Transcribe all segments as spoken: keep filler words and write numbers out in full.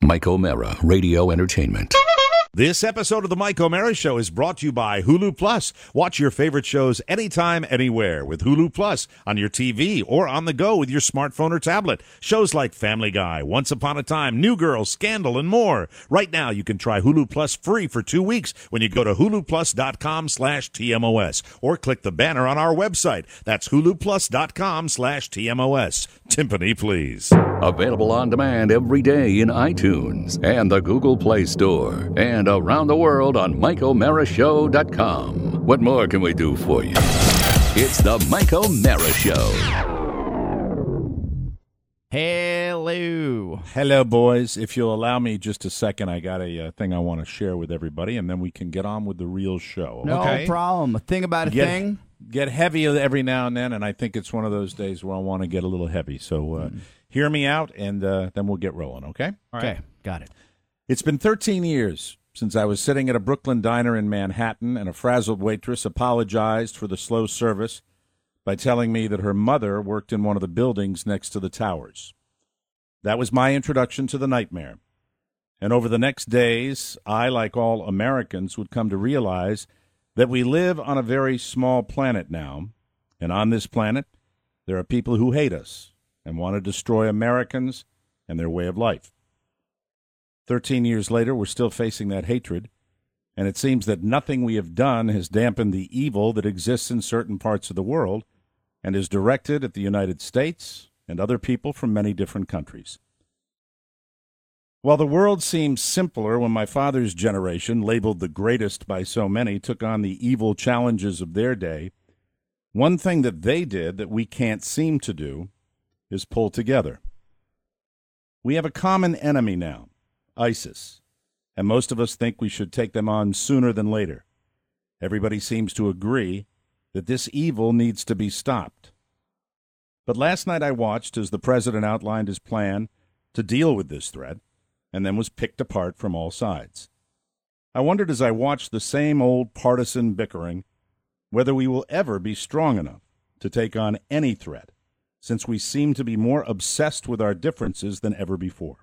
Mike O'Mara, Radio Entertainment. This episode of the Mike O'Mara Show is brought to you by Hulu Plus. Watch your favorite shows anytime, anywhere with Hulu Plus on your T V or on the go with your smartphone or tablet. Shows like Family Guy, Once Upon a Time, New Girl, Scandal, and more. Right now, you can try Hulu Plus free for two weeks when you go to huluplus.com slash TMOS or click the banner on our website. That's huluplus.com slash TMOS. Timpani, please. Available on demand every day in iTunes and the Google Play Store and around the world on Mike O'Mara Show dot com. What more can we do for you? It's the Mike O'Mara Show. Hello. Hello, boys. If you'll allow me just a second, I got a uh, thing I want to share with everybody, and then we can get on with the real show. No okay? problem. A thing about a get, thing. Get heavy every now and then, and I think it's one of those days where I want to get a little heavy. So uh, mm. hear me out, and uh, then we'll get rolling, okay? All right. Okay, got it. It's been thirteen years since I was sitting at a Brooklyn diner in Manhattan, and a frazzled waitress apologized for the slow service by telling me that her mother worked in one of the buildings next to the towers. That was my introduction to the nightmare. And over the next days, I, like all Americans, would come to realize that we live on a very small planet now, and on this planet, there are people who hate us and want to destroy Americans and their way of life. Thirteen years later, we're still facing that hatred, and it seems that nothing we have done has dampened the evil that exists in certain parts of the world and is directed at the United States and other people from many different countries. While the world seemed simpler when my father's generation, labeled the greatest by so many, took on the evil challenges of their day, one thing that they did that we can't seem to do is pull together. We have a common enemy now, ISIS, and most of us think we should take them on sooner than later. Everybody seems to agree that this evil needs to be stopped. But last night I watched as the president outlined his plan to deal with this threat, and then was picked apart from all sides. I wondered as I watched the same old partisan bickering whether we will ever be strong enough to take on any threat, since we seem to be more obsessed with our differences than ever before.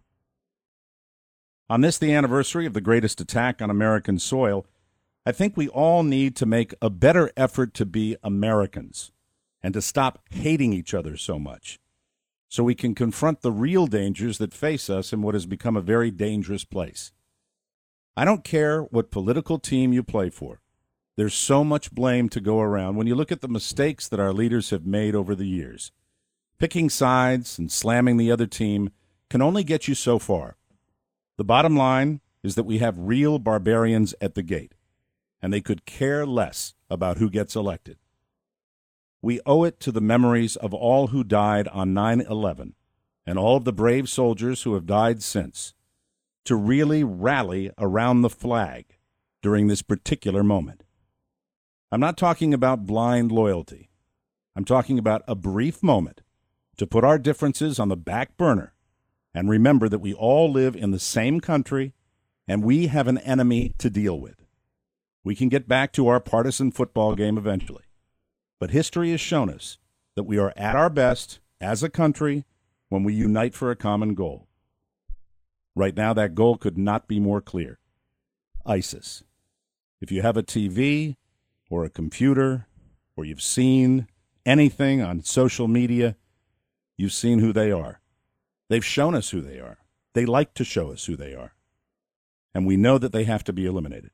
On this, the anniversary of the greatest attack on American soil, I think we all need to make a better effort to be Americans and to stop hating each other so much, so we can confront the real dangers that face us in what has become a very dangerous place. I don't care what political team you play for. There's so much blame to go around when you look at the mistakes that our leaders have made over the years. Picking sides and slamming the other team can only get you so far. The bottom line is that we have real barbarians at the gate, and they could care less about who gets elected. We owe it to the memories of all who died on nine eleven and all of the brave soldiers who have died since to really rally around the flag during this particular moment. I'm not talking about blind loyalty. I'm talking about a brief moment to put our differences on the back burner and remember that we all live in the same country and we have an enemy to deal with. We can get back to our partisan football game eventually. But history has shown us that we are at our best as a country when we unite for a common goal. Right now, that goal could not be more clear. ISIS. If you have a T V or a computer or you've seen anything on social media, you've seen who they are. They've shown us who they are. They like to show us who they are. And we know that they have to be eliminated.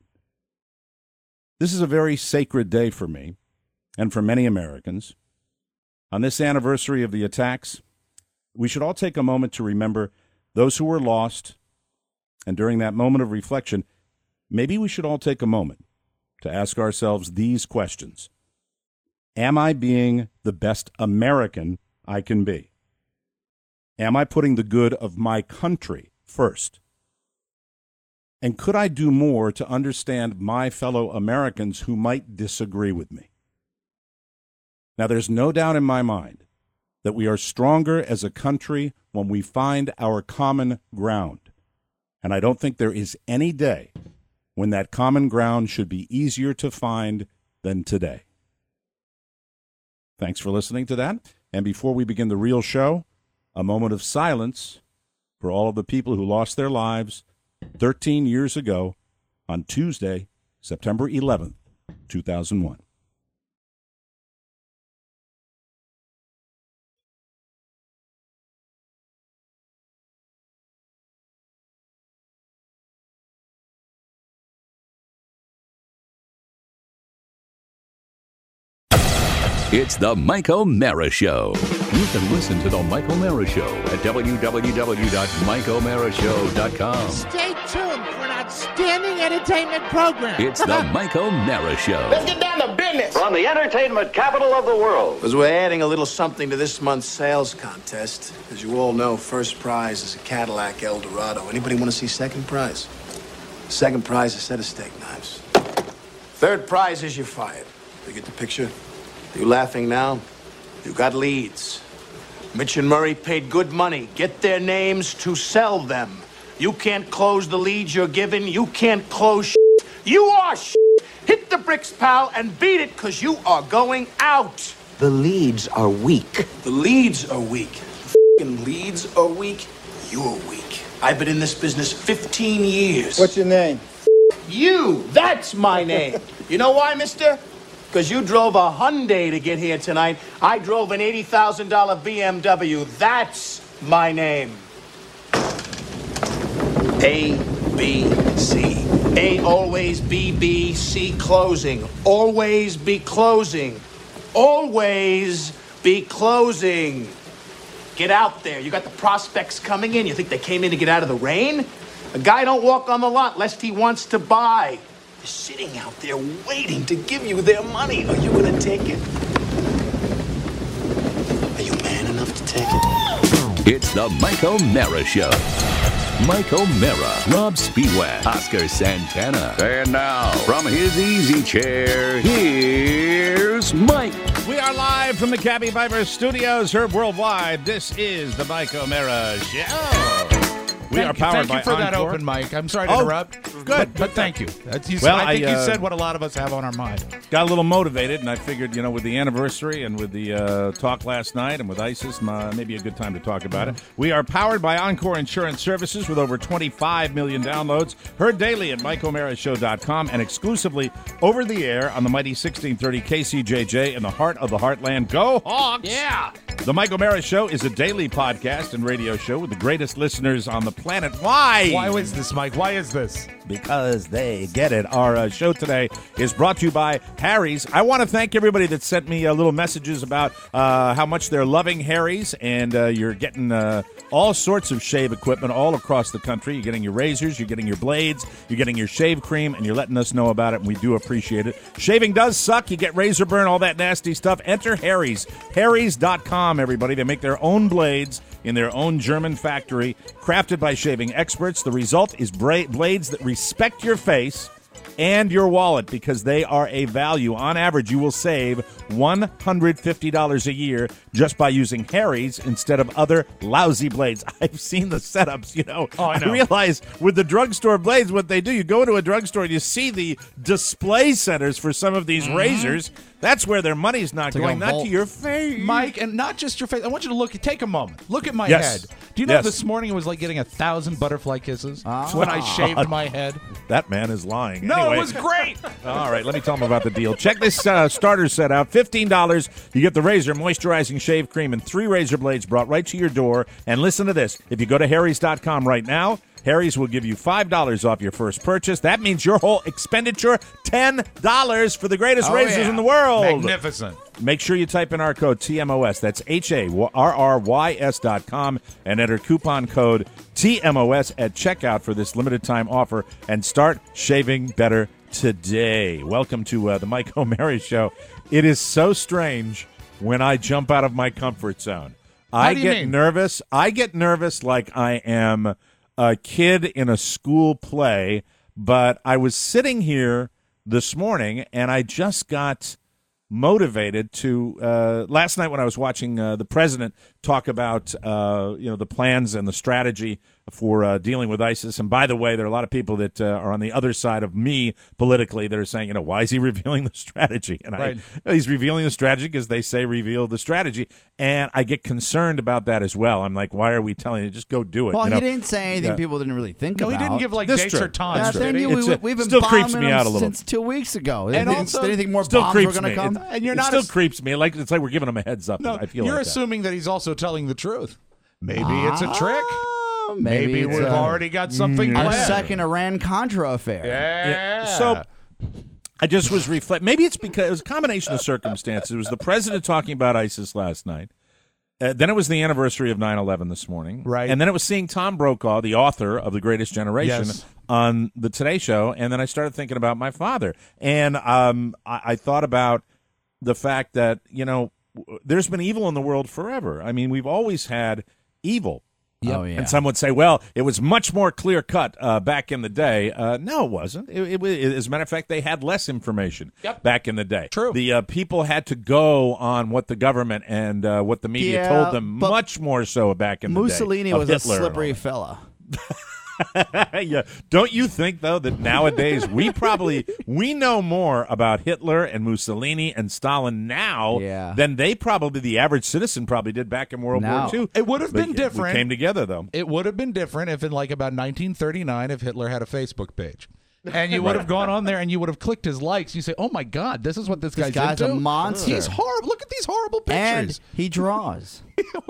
This is a very sacred day for me and for many Americans. On this anniversary of the attacks, we should all take a moment to remember those who were lost, and during that moment of reflection, maybe we should all take a moment to ask ourselves these questions. Am I being the best American I can be? Am I putting the good of my country first? And could I do more to understand my fellow Americans who might disagree with me? Now, there's no doubt in my mind that we are stronger as a country when we find our common ground. And I don't think there is any day when that common ground should be easier to find than today. Thanks for listening to that. And before we begin the real show, a moment of silence for all of the people who lost their lives thirteen years ago on Tuesday, September eleventh, two thousand one. It's the Mike O'Mara Show. You can listen to the Mike O'Mara Show at w w w dot mike o'mara show dot com. Stay tuned for an outstanding entertainment program. It's the Mike O'Mara Show. Let's get down to business. From the entertainment capital of the world. Because we're adding a little something to this month's sales contest. As you all know, first prize is a Cadillac Eldorado. Anybody want to see second prize? Second prize is a set of steak knives. Third prize is you're fired. You get the picture? You laughing now? You got leads. Mitch and Murray paid good money. Get their names to sell them. You can't close the leads you're given. You can't close shit. You are shit. Hit the bricks, pal, and beat it, because you are going out. The leads are weak. The leads are weak. The f***ing leads are weak. You're weak. I've been in this business fifteen years. What's your name? You. That's my name. You know why, mister? Because you drove a Hyundai to get here tonight. I drove an eighty thousand dollar B M W. That's my name. A, B, C. A, always B, B, C, closing. Always be closing. Always be closing. Get out there. You got the prospects coming in. You think they came in to get out of the rain? A guy don't walk on the lot lest he wants to buy. They're sitting out there waiting to give you their money. Are you going to take it? Are you man enough to take it? It's the Mike O'Mara Show. Mike O'Mara, Rob Spiewak, Oscar Santana. And now, from his easy chair, here's Mike. We are live from the Cabby Viper Studios, heard worldwide. This is the Mike O'Mara Show. We thank are powered you, thank by you for that Encore. open mic. I'm sorry to Oh, interrupt. good, But, good. but thank you. That's, you Well, I think I, you uh, said what a lot of us have on our mind. Got a little motivated, and I figured, you know, with the anniversary and with the uh, talk last night and with ISIS, uh, maybe a good time to talk about it. We are powered by Encore Insurance Services with over twenty-five million downloads. Heard daily at mike o'mara show dot com and exclusively over the air on the mighty sixteen thirty K C J J in the heart of the heartland. Go Hawks! Yeah. The Mike O'Mara Show is a daily podcast and radio show with the greatest listeners on the planet. Why? Why is this, Mike? Why is this? Because they get it. Our uh, show today is brought to you by Harry's. I want to thank everybody that sent me uh, little messages about uh, how much they're loving Harry's, and uh, you're getting uh, all sorts of shave equipment all across the country. You're getting your razors, you're getting your blades, you're getting your shave cream, and you're letting us know about it, and we do appreciate it. Shaving does suck. You get razor burn, all that nasty stuff. Enter Harry's. Harry's dot com, everybody. They make their own blades in their own German factory, crafted by shaving experts. The result is bra- blades that respect your face and your wallet, because they are a value. On average, you will save one hundred fifty dollars a year just by using Harry's instead of other lousy blades. I've seen the setups, you know. Oh, I know. realize with the drugstore blades, what they do, you go to a drugstore and you see the display centers for some of these mm-hmm. razors. That's where their money's not It's like going, a not vault. to your face. Mike, and not just your face. I want you to look. Take a moment. Look at my Yes. head. Do you know Yes. this morning it was like getting a thousand butterfly kisses Ah. when I shaved my head? That man is lying. No, Anyway. it was great. All right, let me tell them about the deal. Check this uh, starter set out. fifteen dollars. You get the razor, moisturizing shave cream, and three razor blades brought right to your door. And listen to this. If you go to harrys dot com right now, Harry's will give you five dollars off your first purchase. That means your whole expenditure, ten dollars for the greatest Oh, razors yeah. in the world. Magnificent. Make sure you type in our code T M O S. That's H A R R Y S dot com and enter coupon code T M O S at checkout for this limited time offer and start shaving better today. Welcome to uh, the Mike O'Mara Show. It is so strange when I jump out of my comfort zone. How I do you get mean? nervous. I get nervous like I am a kid in a school play, but I was sitting here this morning and I just got motivated to uh, last night when I was watching uh, the president talk about uh, you know the plans and the strategy for uh, dealing with ISIS. And by the way, there are a lot of people that uh, are on the other side of me politically that are saying, you know, why is he revealing the strategy? And Right. I, he's revealing the strategy because they say reveal the strategy. And I get concerned about that as well. I'm like, why are we telling you? Just go do it. Well, you know? he didn't say anything Yeah. people didn't really think No, about. he didn't give like That's dates true. or times. Yeah, That's did then he? you, It's we, a- we've been still creeps bombing me them out a little. since two weeks ago. And And also- did anything more Still bombs were creeps going me. to come? It, And you're it not still as- creeps me. Like it's like we're giving him a heads up. No, I feel you're like that. assuming that he's also telling the truth. Maybe it's a trick. Ah, Maybe, maybe it's we've a- already got something Our planned. second Iran-Contra affair. Yeah. So I just was reflect. Maybe it's because it was a combination of circumstances. It was the president talking about ISIS last night. Uh, then it was the anniversary of nine eleven this morning. Right. And then it was seeing Tom Brokaw, the author of The Greatest Generation, Yes. on the Today Show. And then I started thinking about my father. And um, I, I thought about the fact that, you know, w- there's been evil in the world forever. I mean, we've always had evil. Oh, yeah. And some would say, well, it was much more clear cut uh, back in the day. Uh, no, it wasn't. It, it, it, as a matter of fact, they had less information Yep. back in the day. True. The uh, people had to go on what the government and uh, what the media Yeah, told them but much more so back in Mussolini the day. of was Hitler a and all slippery that. fella. Yeah. Don't you think, though, that nowadays we probably we know more about Hitler and Mussolini and Stalin now Yeah. than they probably, the average citizen probably did back in World No. War Two. It would have But been we different. came together, though. It would have been different if in like about nineteen thirty-nine if Hitler had a Facebook page. And you would have gone on there and you would have clicked his likes. You say, "Oh my God, this is what this, This guy's, guy's a into. monster. He's horrible. Look at these horrible And pictures." he draws.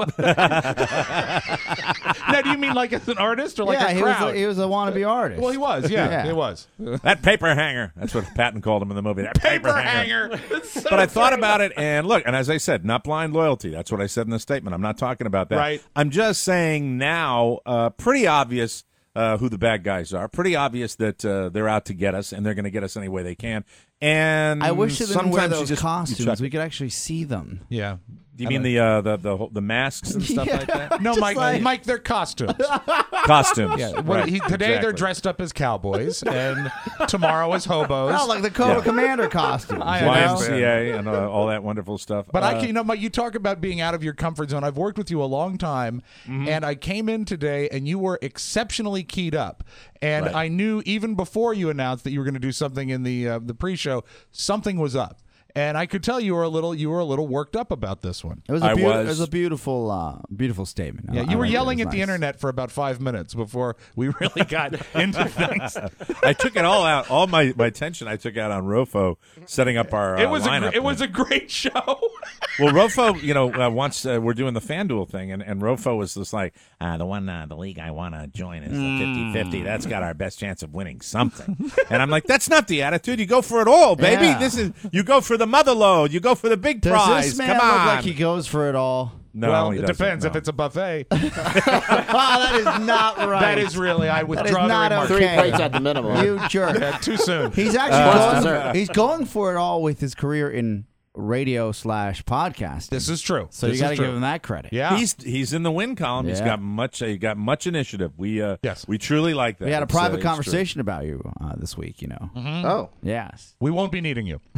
Now, do you mean like as an artist or like yeah, a he was, crowd? a, he was a wannabe artist. well, he was. Yeah, Yeah. he was. That paper hanger. That's what Patton called him in the movie. That paper, Paper hanger. hanger. It's so But I thought funny. about it, and look, and as I said, not blind loyalty. That's what I said in the statement. I'm not talking about that. Right. I'm just saying now, uh, pretty obvious uh, who the bad guys are. Pretty obvious that uh, they're out to get us, and they're going to get us any way they can. And I wish they didn't wear sometimes you those just- you costumes. chuck it. We could actually see them. Yeah. Do you mean the uh, the the whole- the masks and stuff like that? No, Just Mike. like- Mike, they're costumes. Costumes. Yeah. Well, Right, he, today they're exactly. dressed up as cowboys, and tomorrow as hobos. Oh, like the Cobra Yeah. Commander costumes. I you know? Y M C A and uh, all that wonderful stuff. But I Uh, can, you know, Mike, you talk about being out of your comfort zone. I've worked with you a long time, Mm-hmm. and I came in today, and you were exceptionally keyed up. And Right. I knew even before you announced that you were going to do something in the uh, the pre-show, something was up. And I could tell you were a little you were a little worked up about this one. It was a, I beau- was. It was a beautiful, uh, beautiful statement. Yeah, I- you I were liked it. It yelling was at the nice. internet for about five minutes before we really got into things. I took it all out. All my, my tension I took out on Rofo setting up our uh, It was a, lineup. gr- it was a great show. Well, Rofo, you know, uh, once uh, we're doing the FanDuel thing, and, and Rofo was just like, uh, the one, uh, the league I want to join is the fifty-fifty. That's got our best chance of winning something. And I'm like, that's not the attitude. You go for it all, baby. Yeah. This is you go for the mother load. You go for the big Does prize. this man Come look on. like he goes for it all? no, well, he it doesn't, depends no. if it's a buffet. Oh, that is not right. That is really I That is withdraw the not remark. okay. Three plates at the minimum. You jerk. Yeah, too soon. He's Plus actually dessert. going, he's going for it all with his career in radio slash podcast. This is true. so This you got to is true. give him that credit. Yeah. He's he's in the win column. He's Yeah. got much. He got much initiative. We uh, Yes. we truly like that. We had a It's, uh, private it's true. conversation about you uh, this week. You know. Oh, Yes. we won't be needing you.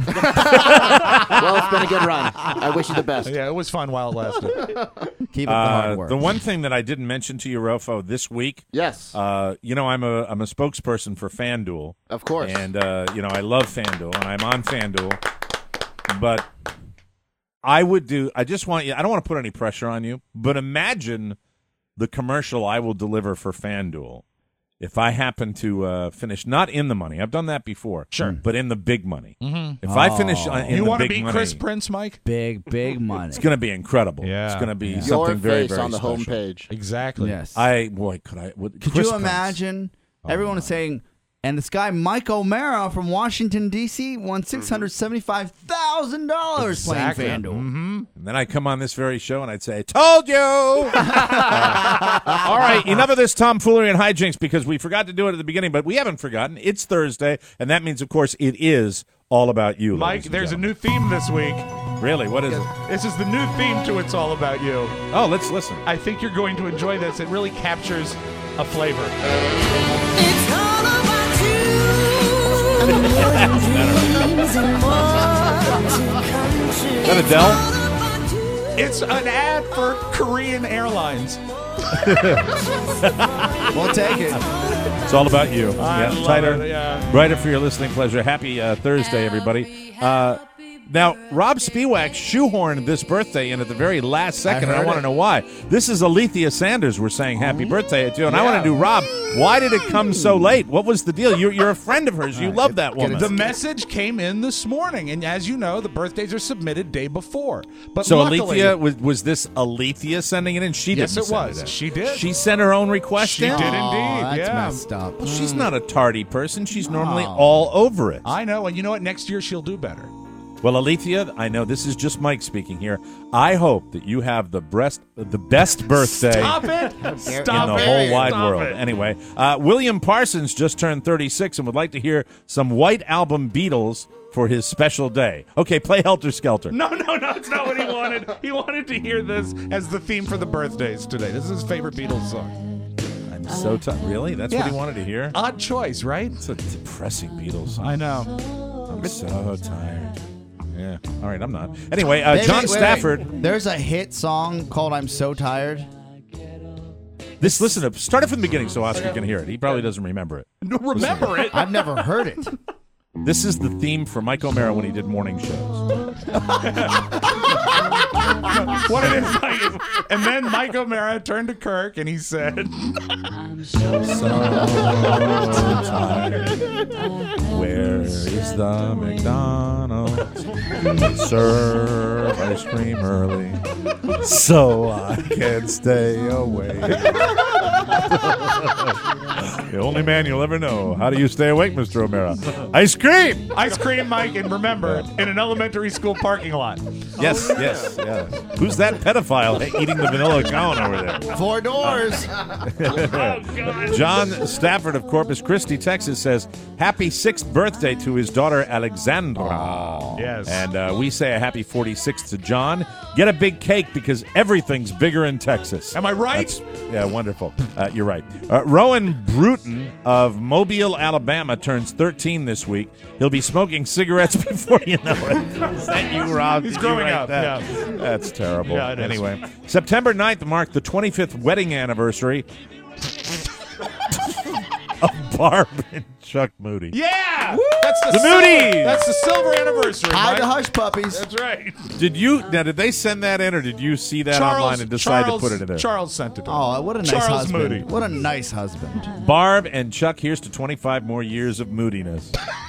well, it's been a good run. I wish you the best. Yeah, it was fun while it lasted. Keep up the Uh, hard work. the one thing that I didn't mention to you, Rofo, this week. Yes, Uh, you know, I'm a I'm a spokesperson for FanDuel, of course. and uh, you know I love FanDuel, and I'm on FanDuel. But I would do. I just want you. I don't want to put any pressure on you, but imagine the commercial I will deliver for FanDuel if I happen to uh, finish not in the money. I've done that before, Sure. but in the big money. Mm-hmm. If I finish uh, in You the want to big be money, Chris Prince, Mike? big, big money. it's going to be incredible. Yeah. It's going to be Yeah. Your something very, face very on the special. homepage. Exactly. Yes. I boy, could I? Would, Could Chris you Prince. imagine? Everyone is saying, and this guy Mike O'Mara from Washington D C won six hundred seventy-five thousand dollars Exactly. playing FanDuel. Mm-hmm. And then I come on this very show and I'd say, "Told you." Uh, all right, enough of this tomfoolery and hijinks because we forgot to do it at the beginning, but we haven't forgotten. It's Thursday, and that means, of course, it is all about you, Mike, ladies and there's a gentlemen. new theme this week. Really, what is it? This is the new theme to It's All About You. Oh, let's listen. I think you're going to enjoy this. It really captures a flavor. It's all about you. And more dreams and more to come true. Is that Adele? It's an ad for Korean Airlines. We'll take it. It's all about you. I yeah, love tighter, it, yeah. brighter for your listening pleasure. Happy uh, Thursday, everybody. Uh, now, Rob Spiewak shoehorned this birthday in at the very last second, I and I heard want to it. know why. This is Alethea Sanders we're saying happy birthday to, and I Yeah. want to do, Rob, why did it come so late? What was the deal? You're, you're a friend of hers. You love that woman. The message came in this morning, and as you know, the birthdays are submitted day before. But So luckily, Alethea, was, was this Alethea sending it in? She Yes, didn't it send was. it in. She did. She sent her own request She in? did Oh, indeed. that's yeah. messed up. Well, she's not a tardy person. She's normally Oh. all over it. I know, and you know what? Next year she'll do better. Well, Alethea, I know this is just Mike speaking here. I hope that you have the breast, the best birthday Stop it! in Stop the it! whole wide Stop world. it. Anyway, uh, William Parsons just turned thirty-six and would like to hear some White Album Beatles for his special day. Okay, play Helter Skelter. No, no, no, that's not what he wanted. He wanted to hear this as the theme for the birthdays today. This is his favorite Beatles song. I'm so tired. Really? That's Yeah. what he wanted to hear? Odd choice, right? It's a depressing Beatles song. I know. I'm so tired. Yeah. All right, I'm not. Anyway, uh, Wait, John wait, wait, Stafford. wait. There's a hit song called "I'm So Tired." This listen to start it from the beginning so Oscar can hear it. He probably doesn't remember it. No, remember it. I've never heard it. This is the theme for Mike O'Mara when he did morning shows. What it is, Mike, is- and then Mike O'Mara turned to Kirk and he said, So tired. Where is the McDonald's? Serve ice cream early so I can stay awake. The only man you'll ever know. How do you stay awake, Mister O'Mara? Ice cream! ice cream, Mike, and remember, in an elementary school parking lot. Yes, yes, yes. Who's that pedophile eating the vanilla cone over there? Four doors. John Stafford of Corpus Christi, Texas says, happy sixth birthday to his daughter Alexandra. Yes. And uh, we say a happy forty-sixth to John. Get a big cake because everything's bigger in Texas. Am I right? That's, yeah, wonderful. Uh, you're right. Uh, Rowan Bruton of Mobile, Alabama turns thirteen this week. He'll be smoking cigarettes before you know it. Is that you, Rob? He's Did you growing write up, that? yeah. That's terrible. Yeah, it is. Anyway, September ninth marked the twenty-fifth wedding anniversary of Barb and Chuck Moody. Yeah! That's the, The silver, Moody's! That's the silver anniversary, Hi Mike. to Hush Puppies. That's right. Did you now? Did they send that in, or did you see that online and decide Charles, to put it in there? Charles sent it. Oh, what a nice Charles husband. Moody. What a nice husband. Barb and Chuck, here's to twenty-five more years of moodiness.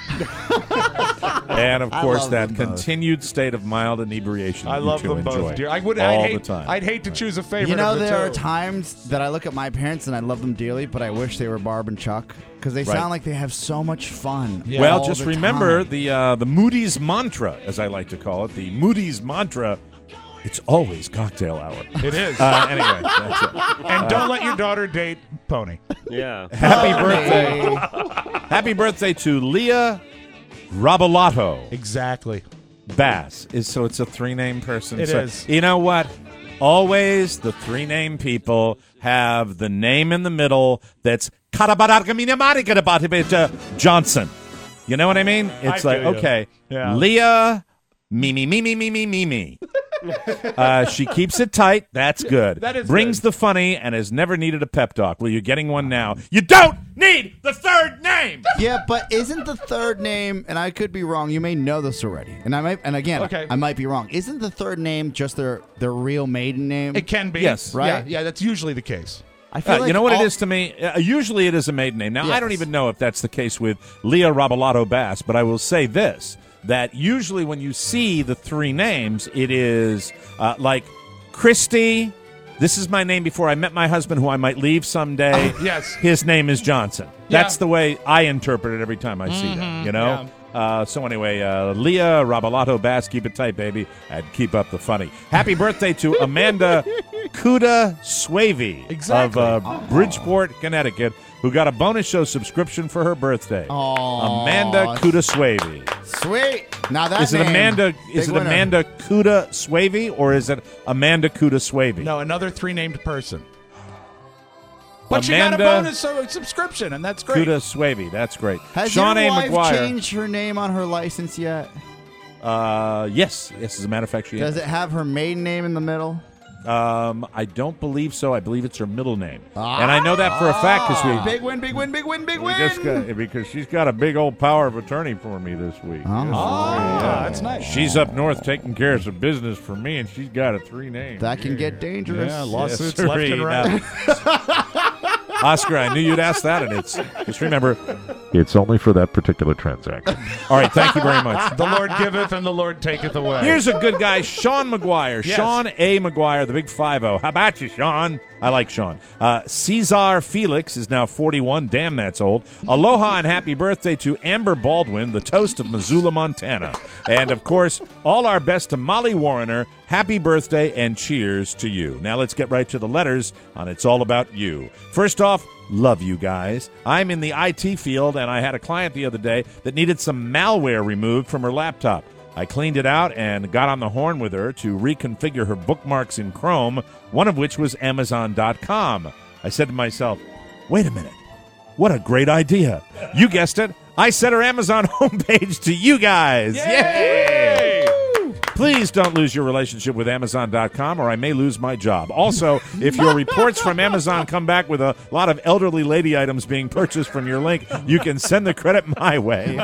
And of I course, love that them both. continued state of mild inebriation. I that love you two them enjoy both, dear. I would. all I'd hate, the time. I'd hate to choose a favorite. You know, of the there two. are times that I look at my parents and I love them dearly, but I wish they were Barb and Chuck because they Right. sound like they have so much fun. Yeah. Well, all just the remember time. the uh, the Moody's mantra, as I like to call it, the Moody's mantra. It's always cocktail hour. It is. Uh, anyway, that's it. and don't let your daughter date Pony. Yeah. Happy birthday! Happy birthday to Leah Robolato Exactly. Bass. Is so it's a three name person. It so, is. You know what? Always the three name people have the name in the middle that's Johnson. You know what I mean? It's I like feel you. okay, Yeah. Leah, me me me me me me me me. Uh, she keeps it tight. That's good. That is Brings good. the funny and has never needed a pep talk. Well, you're getting one now. You don't need the third name. Yeah, but isn't the third name? And I could be wrong. You may know this already. And I might. And again, Okay. I might be wrong. Isn't the third name just their their real maiden name? It can be. Yes. Right? Yeah, yeah, that's usually the case. I feel Uh, like you know what all- it is to me? Uh, usually it is a maiden name. Now, I don't Yes. even know if that's the case with Leah Robolato Bass, but I will say this, that usually when you see the three names, it is uh, like Christy, this is my name before I met my husband who I might leave someday. Yes. His name is Johnson. Yeah. That's the way I interpret it every time I see that, you know? Uh, so anyway, uh, Leah Robolato Bass, keep it tight, baby, and keep up the funny. Happy birthday to Amanda Kuda Swavey Exactly. of uh, Bridgeport, Connecticut, who got a bonus show subscription for her birthday. Aw. Amanda Kuda Swavey. Sweet. Now that Is it name, Amanda? Is big it winner. Amanda Kuda Swavey or is it Amanda Kuda Swavey? No, another three named person. But she Amanda got a bonus uh, subscription, and that's great. Kuda Swavey. That's great. Has Sean your A. wife McGuire. changed her name on her license yet? Uh, yes, yes. As a matter of fact, she Does it have her maiden name in the middle? Um, I don't believe so. I believe it's her middle name, and I know that for a fact because we Big win, big win, big win, big we win. just got, because she's got a big old power of attorney for me this week. Oh. Yes, Oh, yeah. that's nice. She's up north taking care of some business for me, and she's got a three name. That can get dangerous. Yeah, lawsuits Yes, left and sirree. right. Oscar, I knew you'd ask that, and it's just remember, it's only for that particular transaction. All right, thank you very much. The Lord giveth and the Lord taketh away. Here's a good guy, Sean McGuire. Yes. Sean A. McGuire, the big five oh. How about you, Sean? I like Sean. Uh, Cesar Felix is now forty-one. Damn, that's old. Aloha and happy birthday to Amber Baldwin, the toast of Missoula, Montana. And, of course, all our best to Molly Warrener. Happy birthday and cheers to you. Now let's get right to the letters on It's All About You. First off, love you guys. I'm in the I T field, and I had a client the other day that needed some malware removed from her laptop. I cleaned it out and got on the horn with her to reconfigure her bookmarks in Chrome, one of which was Amazon dot com. I said to myself, wait a minute. What a great idea. You guessed it. I set her Amazon homepage to you guys. Yay! Please don't lose your relationship with Amazon dot com or I may lose my job. Also, if your reports from Amazon come back with a lot of elderly lady items being purchased from your link, you can send the credit my way.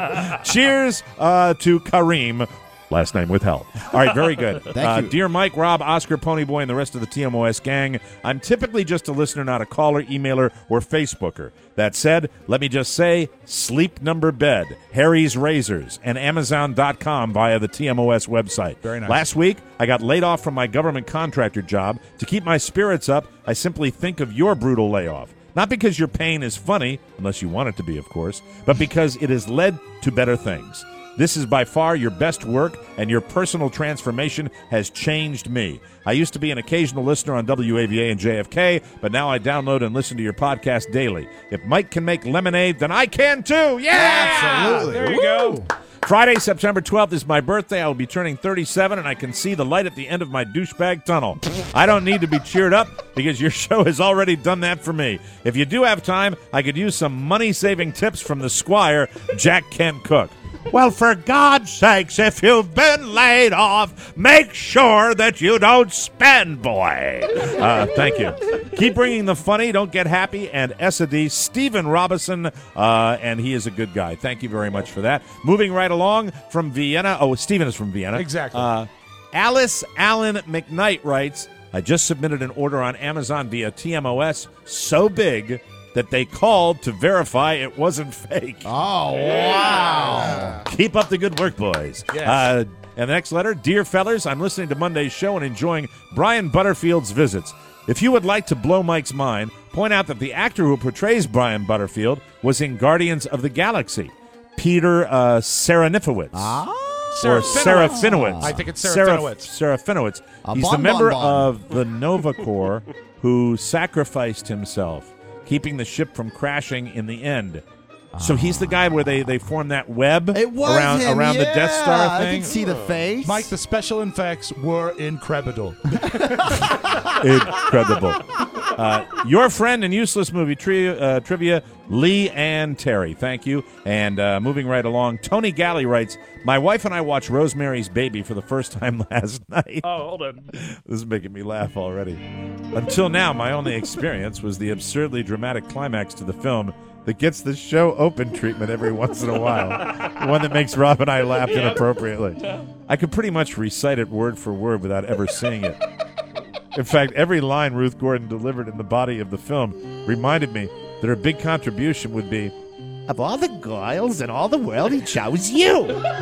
Cheers uh, to Kareem. Last name withheld. All right, very good. Thank uh, you. Dear Mike, Rob, Oscar, Ponyboy, and the rest of the T M O S gang, I'm typically just a listener, not a caller, emailer, or Facebooker. That said, let me just say, Sleep Number Bed, Harry's Razors, and Amazon dot com via the T M O S website. Very nice. Last week, I got laid off from my government contractor job. To keep my spirits up, I simply think of your brutal layoff. Not because your pain is funny, unless you want it to be, of course, but because it has led to better things. This is by far your best work, and your personal transformation has changed me. I used to be an occasional listener on W A V A and J F K, but now I download and listen to your podcast daily. If Mike can make lemonade, then I can too. Yeah! Absolutely. There you go. Friday, September twelfth is my birthday. I will be turning thirty-seven, and I can see the light at the end of my douchebag tunnel. I don't need to be cheered up because your show has already done that for me. If you do have time, I could use some money-saving tips from the Squire, Jack Kent Cook. Well, for God's sakes, if you've been laid off, make sure that you don't spend, boy. Uh, thank you. Keep bringing the funny, don't get happy, and S A D, Stephen Robinson, uh, and he is a good guy. Thank you very much for that. Moving right along from Vienna. Oh, Stephen is from Vienna. Exactly. Uh, Alice Allen McKnight writes, I just submitted an order on Amazon via T M O S so big that they called to verify it wasn't fake. Oh, wow. Keep up the good work, boys. Yes. Uh, and the next letter, Dear Fellers, I'm listening to Monday's show and enjoying Brian Butterfield's visits. If you would like to blow Mike's mind, point out that the actor who portrays Brian Butterfield was in Guardians of the Galaxy, Peter uh, Serafinowicz. Ah. Or Serafinowicz. I think it's Seraph- Serafinowicz. Serafinowicz. A He's bon, the member bon, bon. of the Nova Corps who sacrificed himself, keeping the ship from crashing in the end. So he's the guy where they, they form that web It was around him, around the Death Star yeah. thing. I can see the face. Mike, the special effects were incredible. Incredible. Uh, your friend and useless movie tri- uh, trivia, Lee Ann Terry. Thank you. And uh, moving right along, Tony Galley writes, my wife and I watched Rosemary's Baby for the first time last night. Oh, hold on. This is making me laugh already. Until now, my only experience was the absurdly dramatic climax to the film that gets the show open treatment every once in a while. The one that makes Rob and I laugh inappropriately. I could pretty much recite it word for word without ever seeing it. In fact, every line Ruth Gordon delivered in the body of the film reminded me that her big contribution would be, of all the girls in all the world, he chose you.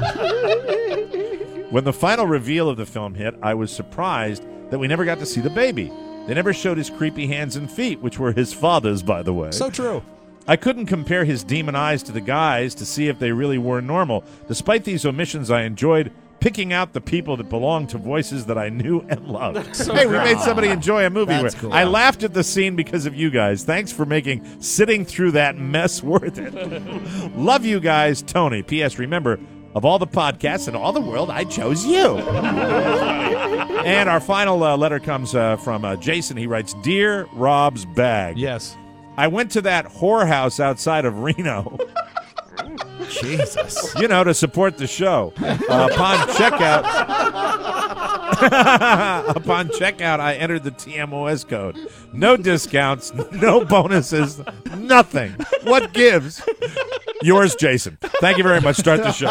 When the final reveal of the film hit, I was surprised that we never got to see the baby. They never showed his creepy hands and feet, which were his father's, by the way. So true. I couldn't compare his demon eyes to the guy's to see if they really were normal. Despite these omissions, I enjoyed picking out the people that belonged to voices that I knew and loved. So hey, we great. made somebody enjoy a movie. That's where- cool. I laughed at the scene because of you guys. Thanks for making sitting through that mess worth it. Love you guys, Tony. P S. Remember, of all the podcasts in all the world, I chose you. And our final uh, letter comes uh, from uh, Jason. He writes, Dear Rob's Bag. Yes. I went to that whorehouse outside of Reno. Jesus. You know, to support the show. Uh, upon checkout, Upon checkout, I entered the T M O S code. No discounts, no bonuses, nothing. What gives? Yours, Jason. Thank you very much. Start the show.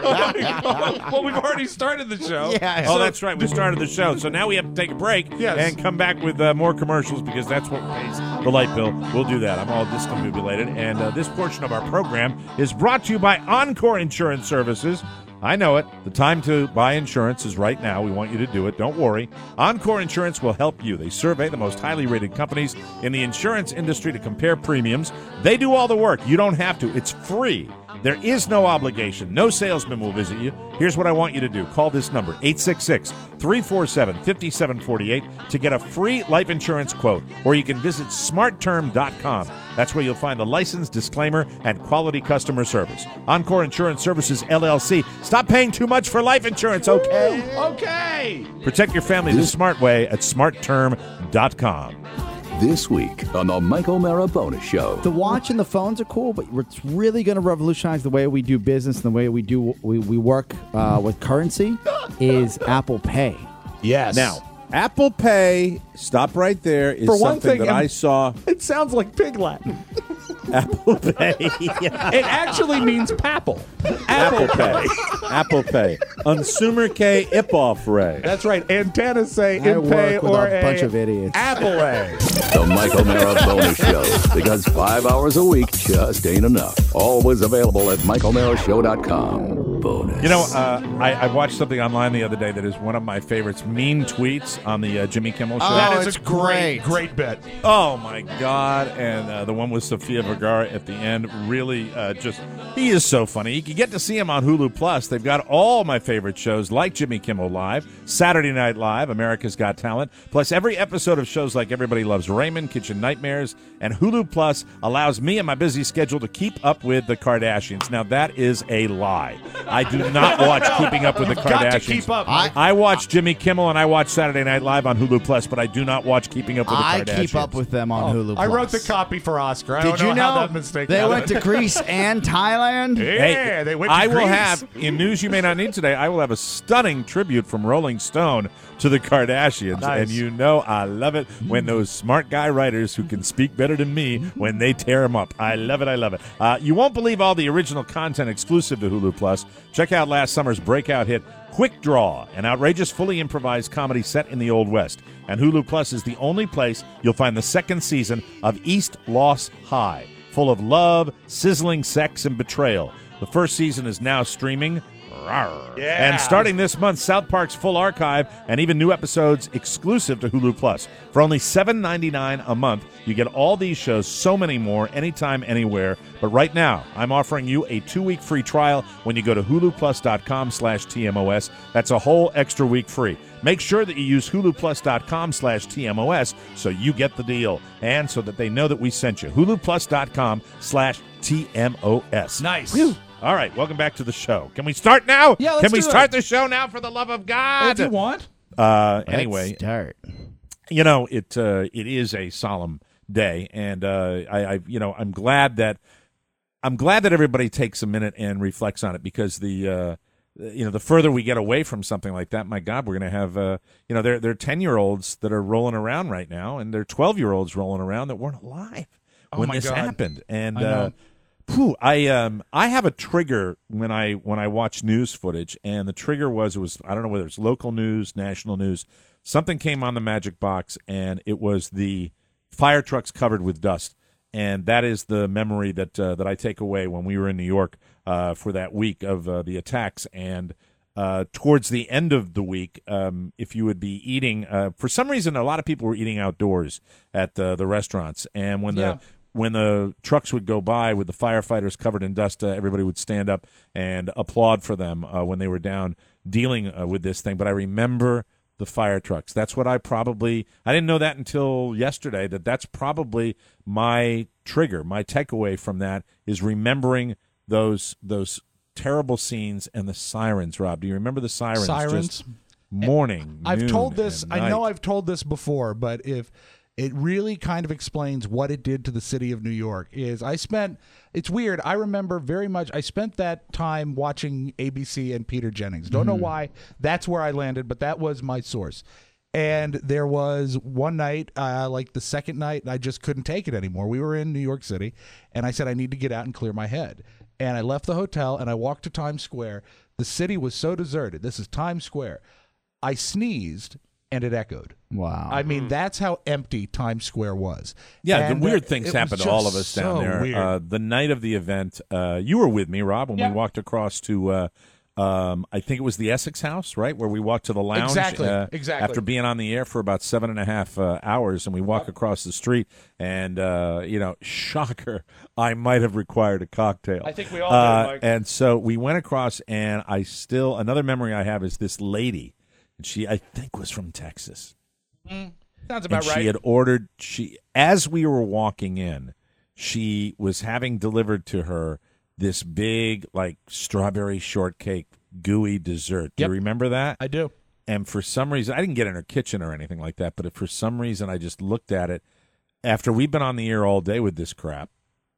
Well, we've already started the show. Yeah. Oh, that's right. We started the show. So now we have to take a break Yes. and come back with uh, more commercials because that's what pays the light bill. We'll do that. I'm all discombobulated. And uh, this portion of our program is brought to you by Encore Insurance Services. I know it. The time to buy insurance is right now. We want you to do it. Don't worry. Encore Insurance will help you. They survey the most highly rated companies in the insurance industry to compare premiums. They do all the work. You don't have to. It's free. There is no obligation. No salesman will visit you. Here's what I want you to do. Call this number, eight six six, three four seven, five seven four eight, to get a free life insurance quote. Or you can visit smart term dot com. That's where you'll find the license, disclaimer, and quality customer service. Encore Insurance Services, L L C. Stop paying too much for life insurance, okay? Okay. Protect your family the smart way at smart term dot com. This week on the Mike O'Mara Bonus Show. The watch and the phones are cool, but what's really going to revolutionize the way we do business and the way we do we, we work uh, with currency is Apple Pay. Yes. Now, Apple Pay, stop right there, is For one something thing, that and- I saw. It sounds like Pig Latin. Apple Pay. It actually means papple. Apple Pay. Apple Pay. Unsumer K Ipoff Ray. That's right. Antennas say I in pay work with or a bunch of idiots. Apple A. The Mike O'Mara Bonus Show. Because five hours a week just ain't enough. Always available at mike o'mara show dot com. Bonus. You know, uh, I, I watched something online the other day that is one of my favorites. Mean tweets on the uh, Jimmy Kimmel show. Oh, That is it's a great, great. great bit. Oh, my God. And uh, the one with Sofia Vergara at the end really uh, just, he is so funny. You can get to see him on Hulu Plus. They've got all my favorite shows like Jimmy Kimmel Live, Saturday Night Live, America's Got Talent, plus every episode of shows like Everybody Loves Raymond, Kitchen Nightmares, and Hulu Plus allows me and my busy schedule to keep up with the Kardashians. Now, that is a lie. I do not watch Keeping Up with the Kardashians. Got to keep up. I- I watch Jimmy Kimmel and I watch Saturday Night Live on Hulu Plus, but I do not watch Keeping Up with the I Kardashians. keep up with them on Hulu I Plus. wrote the copy for Oscar. I Did don't you know, know how that mistake they happened. went to Greece and Thailand? Yeah, they went to I will Greece. have, in news you may not need today, I will have a stunning tribute from Rolling Stone to the Kardashians. Nice. And you know I love it when those smart guy writers who can speak better than me, when they tear them up. I love it, I love it. Uh, you won't believe all the original content exclusive to Hulu Plus. Check out last summer's breakout hit, Quick Draw, an outrageous, fully improvised comedy set in the Old West. And Hulu Plus is the only place you'll find the second season of East Lost High, full of love, sizzling sex, and betrayal. The first season is now streaming. Rawr. Yeah. And starting this month, South Park's full archive and even new episodes exclusive to Hulu Plus. For only seven ninety-nine a month, you get all these shows, so many more, anytime, anywhere. But right now, I'm offering you a two-week free trial when you go to huluplus.com slash TMOS. That's a whole extra week free. Make sure that you use huluplus.com slash TMOS so you get the deal and so that they know that we sent you. huluplus.com slash TMOS. Nice. Whew. All right, welcome back to the show. Can we start now? Yeah, let's Can we do start it. the show now, for the love of God? If you want. Uh, Let's anyway, start. you know, it uh, it is a solemn day, and uh, I, I, you know, I'm glad that I'm glad that everybody takes a minute and reflects on it, because the, uh, you know, the further we get away from something like that, my God, we're going to have, uh, you know, there there are ten year olds that are rolling around right now, and there are twelve year olds rolling around that weren't alive Oh, when my this God. happened, and. I know. Uh, Whew, I um I have a trigger when I when I watch news footage, and the trigger was it was I don't know whether it's local news, national news, something came on the magic box, and it was the fire trucks covered with dust, and that is the memory that uh, that I take away when we were in New York uh, for that week of uh, the attacks, and uh, towards the end of the week, um, if you would be eating, uh, for some reason, a lot of people were eating outdoors at uh, the restaurants, and when Yeah. the when the trucks would go by with the firefighters covered in dust, uh, everybody would stand up and applaud for them uh, when they were down dealing uh, with this thing. But I remember the fire trucks. That's what I probably – I didn't know that until yesterday, that that's probably my trigger, my takeaway from that is remembering those those terrible scenes and the sirens, Rob. Do you remember the sirens? Sirens? Just morning, I've noon, told this. and I know night. I've told this before, but if it really kind of explains what it did to the city of New York. Is I spent, it's weird, I remember very much, I spent that time watching A B C and Peter Jennings. Don't know why that's where I landed, but that was my source. And there was one night, uh, like the second night, I just couldn't take it anymore. We were in New York City, and I said, I need to get out and clear my head. And I left the hotel, and I walked to Times Square. The city was so deserted. This is Times Square. I sneezed, and it echoed. Wow. I mean, that's how empty Times Square was. Yeah, And, the weird uh, things it happened was to all just of us so down there. weird. Uh, the night of the event, uh, you were with me, Rob, when Yeah. we walked across to, uh, um, I think it was the Essex House, right, where we walked to the lounge. Exactly, uh, exactly. After being on the air for about seven and a half uh, hours, and we walk across the street, and, uh, you know, shocker, I might have required a cocktail. I think we all uh, did, Mike. And so we went across, and I still, another memory I have is this lady, and she, I think, was from Texas. Mm, sounds about and right. she had ordered she as we were walking in, she was having delivered to her this big like strawberry shortcake gooey dessert. Do Yep. you remember that? I do. And for some reason, I didn't get in her kitchen or anything like that, but if for some reason I just looked at it after we've been on the air all day with this crap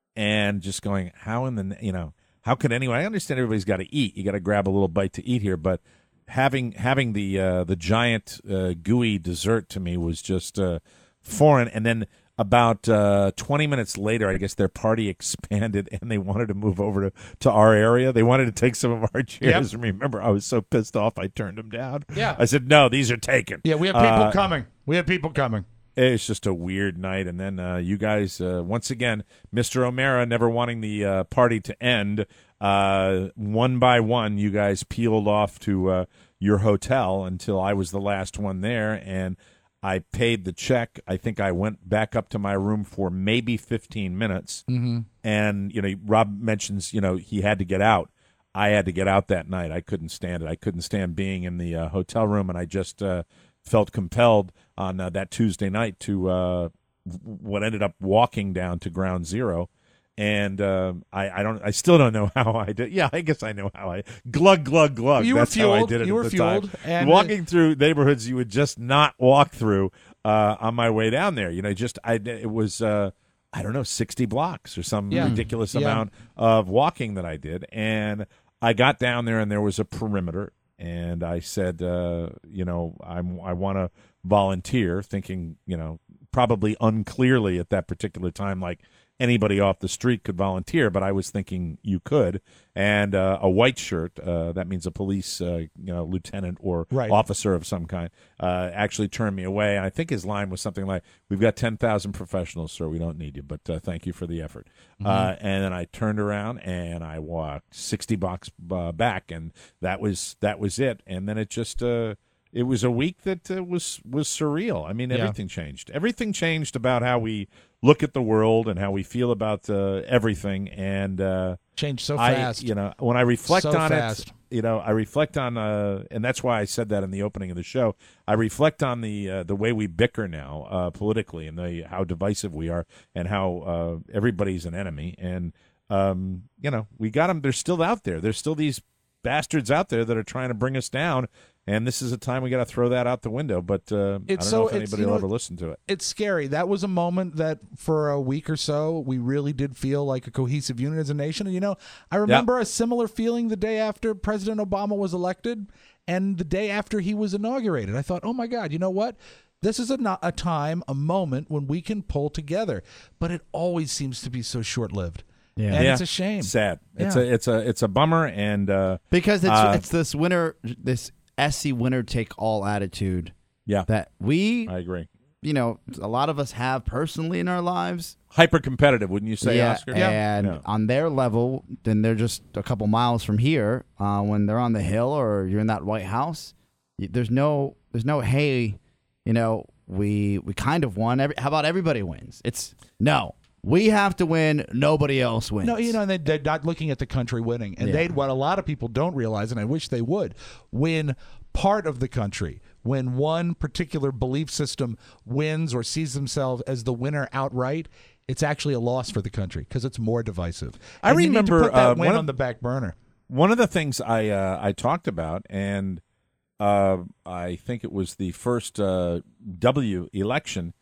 and just going, how in the, you know, how could anyone, I understand everybody's got to eat. You got to grab a little bite to eat here, but having having the uh, the giant uh, gooey dessert to me was just uh, foreign. And then about uh, twenty minutes later, I guess their party expanded and they wanted to move over to, to our area. They wanted to take some of our chairs. Yep. And remember, I was so pissed off, I turned them down. Yeah. I said, no, these are taken. Yeah, we have people Uh, coming. We have people coming. It's just a weird night. And then uh, you guys, uh, once again, Mister O'Mara never wanting the uh, party to end, uh, one by one, you guys peeled off to uh, your hotel until I was the last one there. And I paid the check. I think I went back up to my room for maybe fifteen minutes. Mm-hmm. And, you know, Rob mentions, you know, he had to get out. I had to get out that night. I couldn't stand it. I couldn't stand being in the uh, hotel room, and I just uh, felt compelled on uh, that Tuesday night to uh, what ended up walking down to Ground Zero. And uh, I, I don't, I still don't know how I did. Yeah, I guess I know how I glug glug glug. You were That's how I fueled. did it. You at were the time. fueled, and- walking through neighborhoods you would just not walk through uh, on my way down there. You know, just I, it was. Uh, I don't know, sixty blocks or some Yeah. ridiculous Yeah. amount of walking that I did. And I got down there and there was a perimeter. And I said, uh, you know, I'm, I want to volunteer, thinking, you know, probably unclearly at that particular time, like anybody off the street could volunteer, but I was thinking you could. And uh, a white shirt, uh, that means a police, uh, you know, lieutenant or Right. officer of some kind, uh, actually turned me away. And I think his line was something like, "We've got ten thousand professionals, sir. We don't need you, but uh, thank you for the effort." Uh, and then I turned around and I walked sixty blocks uh, back, and that was that was it. And then it just uh, it was a week that uh, was was surreal. I mean, Yeah. everything changed. Everything changed about how we look at the world and how we feel about uh, everything. And uh, Changed so I, fast. you know, when I reflect So on fast. it, you know, I reflect on, uh, and that's why I said that in the opening of the show. I reflect on the uh, the way we bicker now uh, politically, and the how divisive we are, and how uh, everybody's an enemy. And um, you know, we got them. They're still out there. There's still these bastards out there that are trying to bring us down. And this is a time we got to throw that out the window. But uh, I It's don't so- know if it's- anybody you will know, ever listen to it. It's scary. That was a moment that for a week or so, we really did feel like a cohesive unit as a nation. And, you know, I remember a similar feeling the day after President Obama was elected and the day after he was inaugurated. I thought, oh, my God, you know what? This is a, no- a time, a moment when we can pull together. But it always seems to be so short-lived. Yeah. And Yeah. it's a shame. Sad. It's Yeah. a it's a it's a bummer. And uh, Because it's Uh, it's this winner, this S C winner take all attitude yeah, that we, I agree. you know, a lot of us have personally in our lives. Hyper competitive, wouldn't you say, yeah, Oscar? and Yeah. on their level, then they're just a couple miles from here. Uh, when they're on the Hill or you're in that White House, y- there's no, there's no, hey, you know, we we kind of won. Every, how about everybody wins? It's no. We have to win. Nobody else wins. No, you know, and they, they're not looking at the country winning. And Yeah. they'd, what a lot of people don't realize, and I wish they would, win part of the country. When one particular belief system wins or sees themselves as the winner outright, it's actually a loss for the country because it's more divisive. I And you need to remember, put that uh, win one of- on the back burner. One of the things I uh, I talked about, and uh, I think it was the first uh, W election,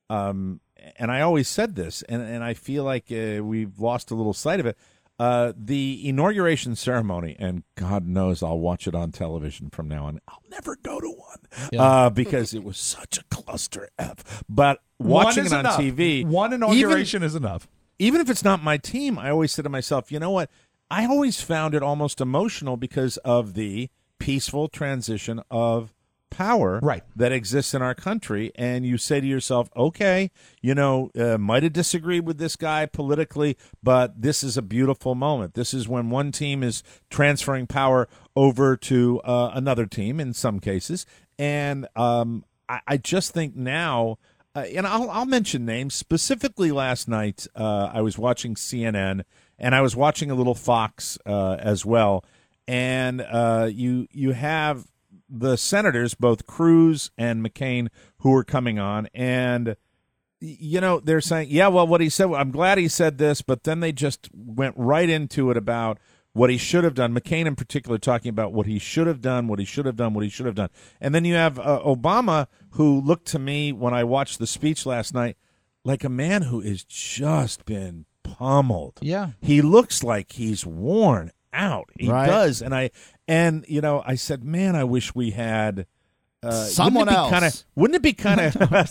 um, and I always said this, and, and I feel like uh, we've lost a little sight of it. Uh, the inauguration ceremony, and God knows I'll watch it on television from now on. I'll never go to one Yeah. uh, because it was such a cluster F. But watching it on enough. T V, one inauguration is enough. Even if it's not my team, I always say to myself, you know what? I always found it almost emotional because of the peaceful transition of power right. that exists in our country. And you say to yourself, okay, you know, uh, might have disagreed with this guy politically, but this is a beautiful moment. This is when one team is transferring power over to uh, another team in some cases. And um, I, I just think now, uh, and I'll, I'll mention names. Specifically last night, uh, I was watching C N N, and I was watching a little Fox uh, as well. And uh, you you have the senators, both Cruz and McCain, who are coming on, and you know they're saying, yeah, well, what he said, I'm glad he said this, but then they just went right into it about what he should have done. McCain in particular talking about what he should have done, what he should have done, what he should have done. And then you have uh, Obama, who looked to me when I watched the speech last night like a man who has just been pummeled. Yeah. He looks like he's worn out. He Right. does. And I and you know, I said, man, I wish we had uh, Someone wouldn't it else. be kinda, wouldn't it be kind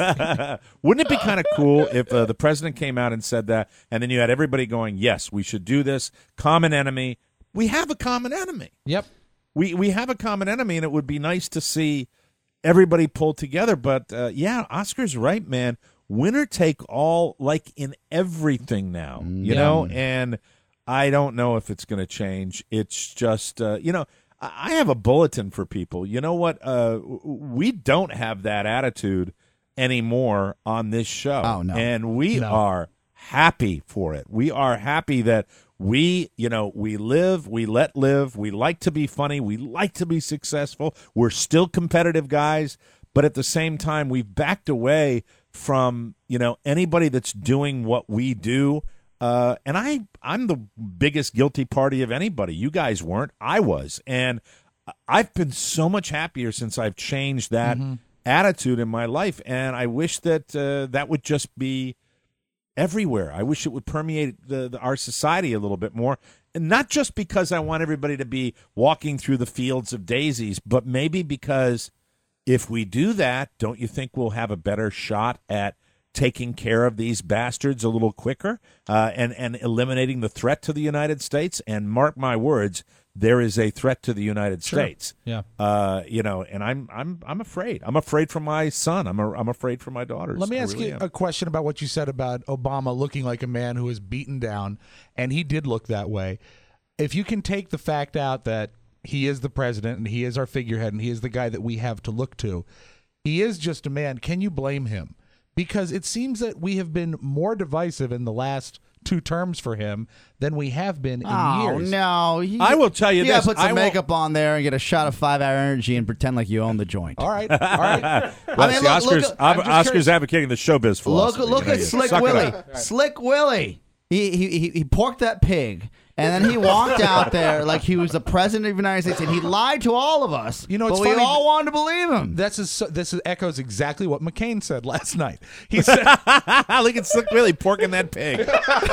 of wouldn't it be kind of cool if uh, the president came out and said that, and then you had everybody going, yes, we should do this. Common enemy. We have a common enemy. Yep. We we have a common enemy, and it would be nice to see everybody pull together. But uh, yeah, Oscar's right, man. Winner take all, like in everything now, you Yeah. know. And I don't know if it's going to change. It's just uh, you know, I I have a bulletin for people. You know what? Uh, we don't have that attitude anymore on this show. Oh, no. And we No. are happy for it. We are happy that we, you know, we live, we let live, we like to be funny, we like to be successful. We're still competitive guys, but at the same time, we've backed away from, you know, anybody that's doing what we do. Uh, and I, I'm the biggest guilty party of anybody. You guys weren't. I was. And I've been so much happier since I've changed that Mm-hmm. attitude in my life. And I wish that uh, that would just be everywhere. I wish it would permeate the, the, our society a little bit more. And not just because I want everybody to be walking through the fields of daisies, but maybe because if we do that, don't you think we'll have a better shot at taking care of these bastards a little quicker uh, and, and eliminating the threat to the United States? And mark my words, there is a threat to the United Sure. States. Yeah. Uh, you know, and I'm I'm I'm afraid. I'm afraid for my son. I'm a, I'm afraid for my daughters. Let me I ask really you am. a question about what you said about Obama looking like a man who was beaten down, and he did look that way. If you can take the fact out that he is the president and he is our figurehead and he is the guy that we have to look to, he is just a man. Can you blame him? Because it seems that we have been more divisive in the last two terms for him than we have been in Oh, years. no. He, I will tell you you gotta this, put some I won't- makeup on there and get a shot of five-hour energy and pretend like you own the joint. All right. All right. Well, I mean, see, look- Oscar's, look at- I'm- I'm just Oscar's curious. advocating the showbiz philosophy. Look, look you know, at you Slick suck it Willie. up. Slick Willie. He, he he he porked that pig, and then he walked out there like he was the president of the United States, and he lied to all of us. You know, but it's we funny all that- wanted to believe him. This is so, this is, echoes exactly what McCain said last night. He said, Look at Slick Willie porking that pig.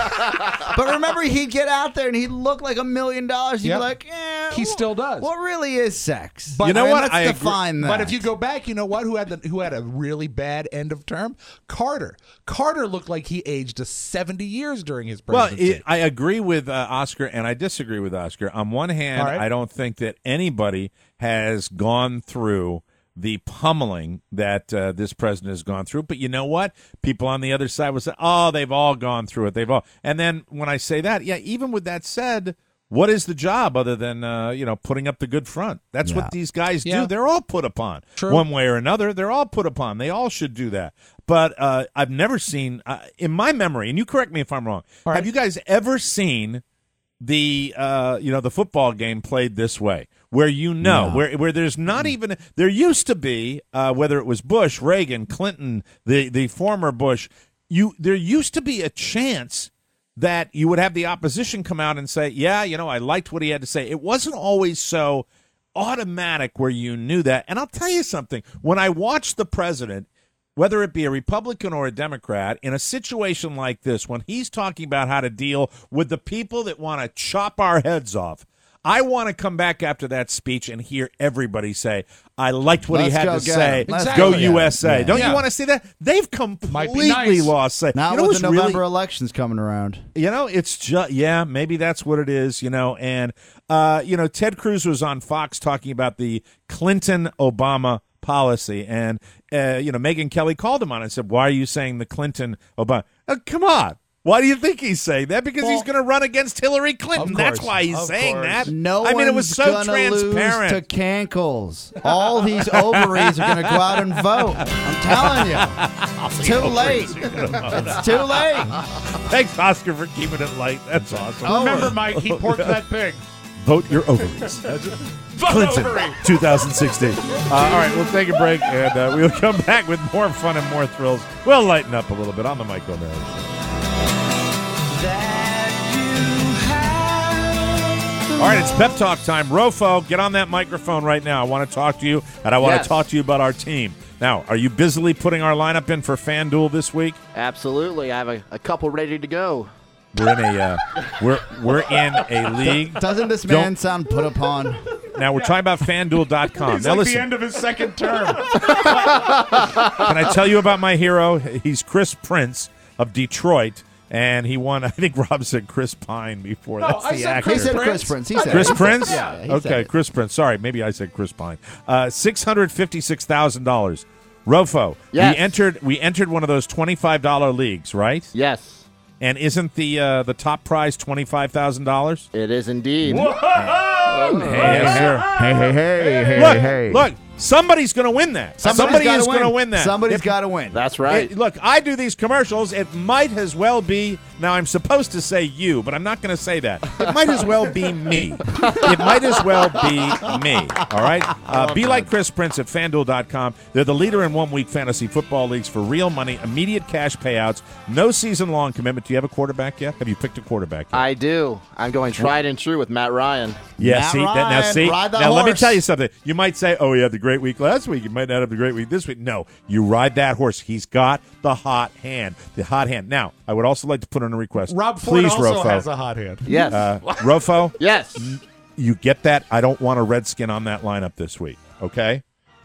But remember, he'd get out there and he'd look like a million dollars. He'd Yep. be like, eh, He still does. What really is sex? But You know I mean, what? Let's I agree. define that. But if you go back, you know what? Who had the who had a really bad end of term? Carter. Carter looked like he aged to seventy years during his Well, presidency. it, I agree with uh, Oscar, and I disagree with Oscar. On one hand, All right. I don't think that anybody has gone through the pummeling that uh, this president has gone through. But you know what? People on the other side will say, oh, they've all gone through it. They've all. And then when I say that, yeah, even with that said, what is the job other than, uh, you know, putting up the good front? That's Yeah. what these guys Yeah. do. They're all put upon. True. One way or another. They're all put upon. They all should do that. But uh, I've never seen, uh, in my memory, and you correct me if I'm wrong, All right. have you guys ever seen the uh, you know the football game played this way, where you know No. where where there's not even there used to be uh, whether it was Bush, Reagan, Clinton, the the former Bush, you there used to be a chance that you would have the opposition come out and say, yeah, you know, I liked what he had to say. It wasn't always so automatic where you knew that. And I'll tell you something, when I watched the president, whether it be a Republican or a Democrat, in a situation like this, when he's talking about how to deal with the people that want to chop our heads off, I want to come back after that speech and hear everybody say, I liked what Let's he had go to get say. him. Let's Go go U S A. get him. Don't Yeah. you want to see that? They've completely nice. lost say. Now you know with what's the November really, elections coming around. you know, it's just, yeah, maybe that's what it is, you know. And, uh, you know, Ted Cruz was on Fox talking about the Clinton-Obama policy. And, uh, you know, Megyn Kelly called him on it and said, why are you saying the Clinton-Obama? Oh, come on. Why do you think he's saying that? Because he's going to run against Hillary Clinton. Of That's course. why he's Of saying course. that. No I mean, it was one's so gonna transparent. lose to cankles. All these ovaries are going to go out and vote. I'm telling you. It's too late. It's too late. Thanks, Oscar, for keeping it light. That's awesome. Remember, Mike, he porked that pig. Vote your ovaries. Clinton, twenty sixteen. Uh, all right, we'll take a break, and uh, we'll come back with more fun and more thrills. We'll lighten up a little bit on the Mike O'Mara Show. All right, it's pep talk time. Rofo, get on that microphone right now. I want to talk to you, and I want Yes. to talk to you about our team. Now, are you busily putting our lineup in for FanDuel this week? Absolutely. I have a, a couple ready to go. We're in a uh, we're we're in a league. Doesn't this Don't- man sound put upon? Now we're talking about FanDuel dot com. It's Now like listen, the end of his second term. can I tell you about my hero? He's Chris Prince of Detroit, and he won. I think Rob said Chris Pine before. No, That's I the said actor. He Chris said Prince. Chris Prince. He said Chris it. Prince? Yeah, he said okay, it. Chris Prince. Sorry, maybe I said Chris Pine. Uh, six hundred fifty-six thousand dollars. Rofo, Yes. we entered. We entered one of those twenty-five dollar leagues, right? Yes, And isn't the uh, the top prize twenty-five thousand dollars? it is indeed. Yes, sir. Hey, hey, hey, hey, Look, hey. look. Somebody's going to win that. Somebody gotta is going to win. win that. Somebody's If- got to win. That's right. It- look, I do these commercials. It might as well be, now I'm supposed to say you, but I'm not going to say that. It might as well be me. It might as well be me. All right? Uh, be like Chris Prince at FanDuel dot com. They're the leader in one-week fantasy football leagues for real money, immediate cash payouts, no season-long commitment. Do you have a quarterback yet? Have you picked a quarterback yet? I do. I'm going tried and true with Matt Ryan. Yeah, Matt see, that, now Ryan, see, ride the now let me horse. tell you something. You might say, "Oh, he had the great week last week. You might not have the great week this week." No, you ride that horse. He's got the hot hand. The hot hand. Now, I would also like to put in a request. Rob Ford Please, also Rofo. has a hot hand. Yes. Uh, Rofo, yes. you get that? I don't want a Redskin on that lineup this week. Okay.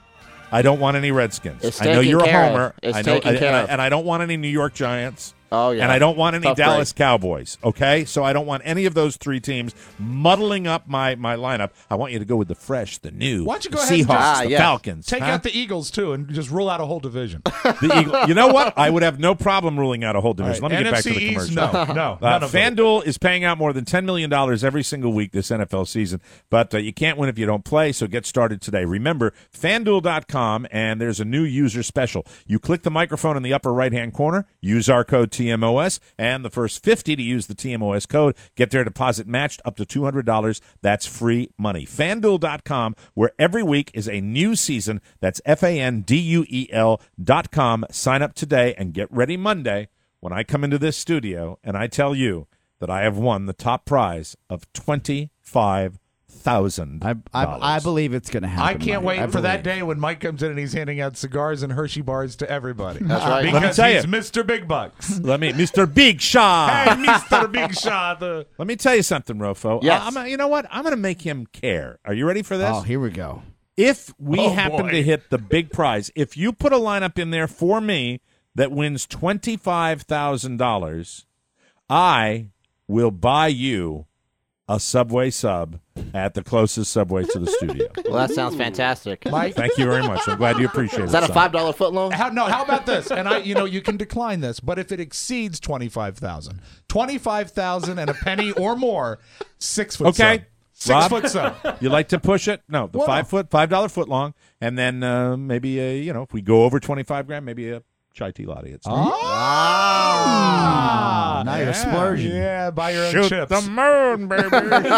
I don't want any Redskins. It's I know taken you're a care of. homer. It's I know, taken I- care and, I, of. and I don't want any New York Giants. Oh, yeah. And I don't want any Tough Dallas break. Cowboys, okay? So I don't want any of those three teams muddling up my, my lineup. I want you to go with the fresh, the new, Why don't you the go ahead and Seahawks, just- Ah, the yeah. Falcons. Take huh? out the Eagles, too, and just rule out a whole division. The Eagle. You know what? I would have no problem ruling out a whole division. All right, Let me get back to N F C the East, commercial. no, no, Uh, none of them. FanDuel is paying out more than ten million dollars every single week this N F L season, but uh, you can't win if you don't play, so get started today. Remember, FanDuel dot com, and there's a new user special. You click the microphone in the upper right-hand corner, use our code T M O S, and the first fifty to use the T M O S code, get their deposit matched up to two hundred dollars. That's free money. FanDuel dot com, where every week is a new season. That's F A N D U E L dot com. Sign up today and get ready Monday when I come into this studio and I tell you that I have won the top prize of twenty-five thousand dollars. I, I, I believe it's going to happen. I can't Mike. wait I for that believe. day when Mike comes in and he's handing out cigars and Hershey bars to everybody. That's right. Because Let me tell he's you. Mister Big Bucks. Let me, Mister Big Shot. Hey, Mister Big Shot. The Let me tell you something, Rofo. Yes. I, I'm, you know what? I'm going to make him care. Are you ready for this? Oh, here we go. If we Oh, happen boy. to hit the big prize, if you put a lineup in there for me that wins twenty-five thousand dollars, I will buy you a Subway sub at the closest Subway to the studio. Well, that sounds fantastic. Mike. Thank you very much. I'm glad you appreciate it. Is that a son. five dollar foot long? How, no, how about this? And I, you know, you can decline this, but if it exceeds twenty-five thousand, twenty-five thousand and a penny or more, six foot. Okay. sub. Six Rob? foot sub. You like to push it? No, the Well, five no. foot, five dollar foot long, and then uh, maybe a, you know, if we go over twenty-five grand, maybe a chai tea latte. It's Ah, now you're splurging. Yeah, buy your own Shoot chips. the moon, baby.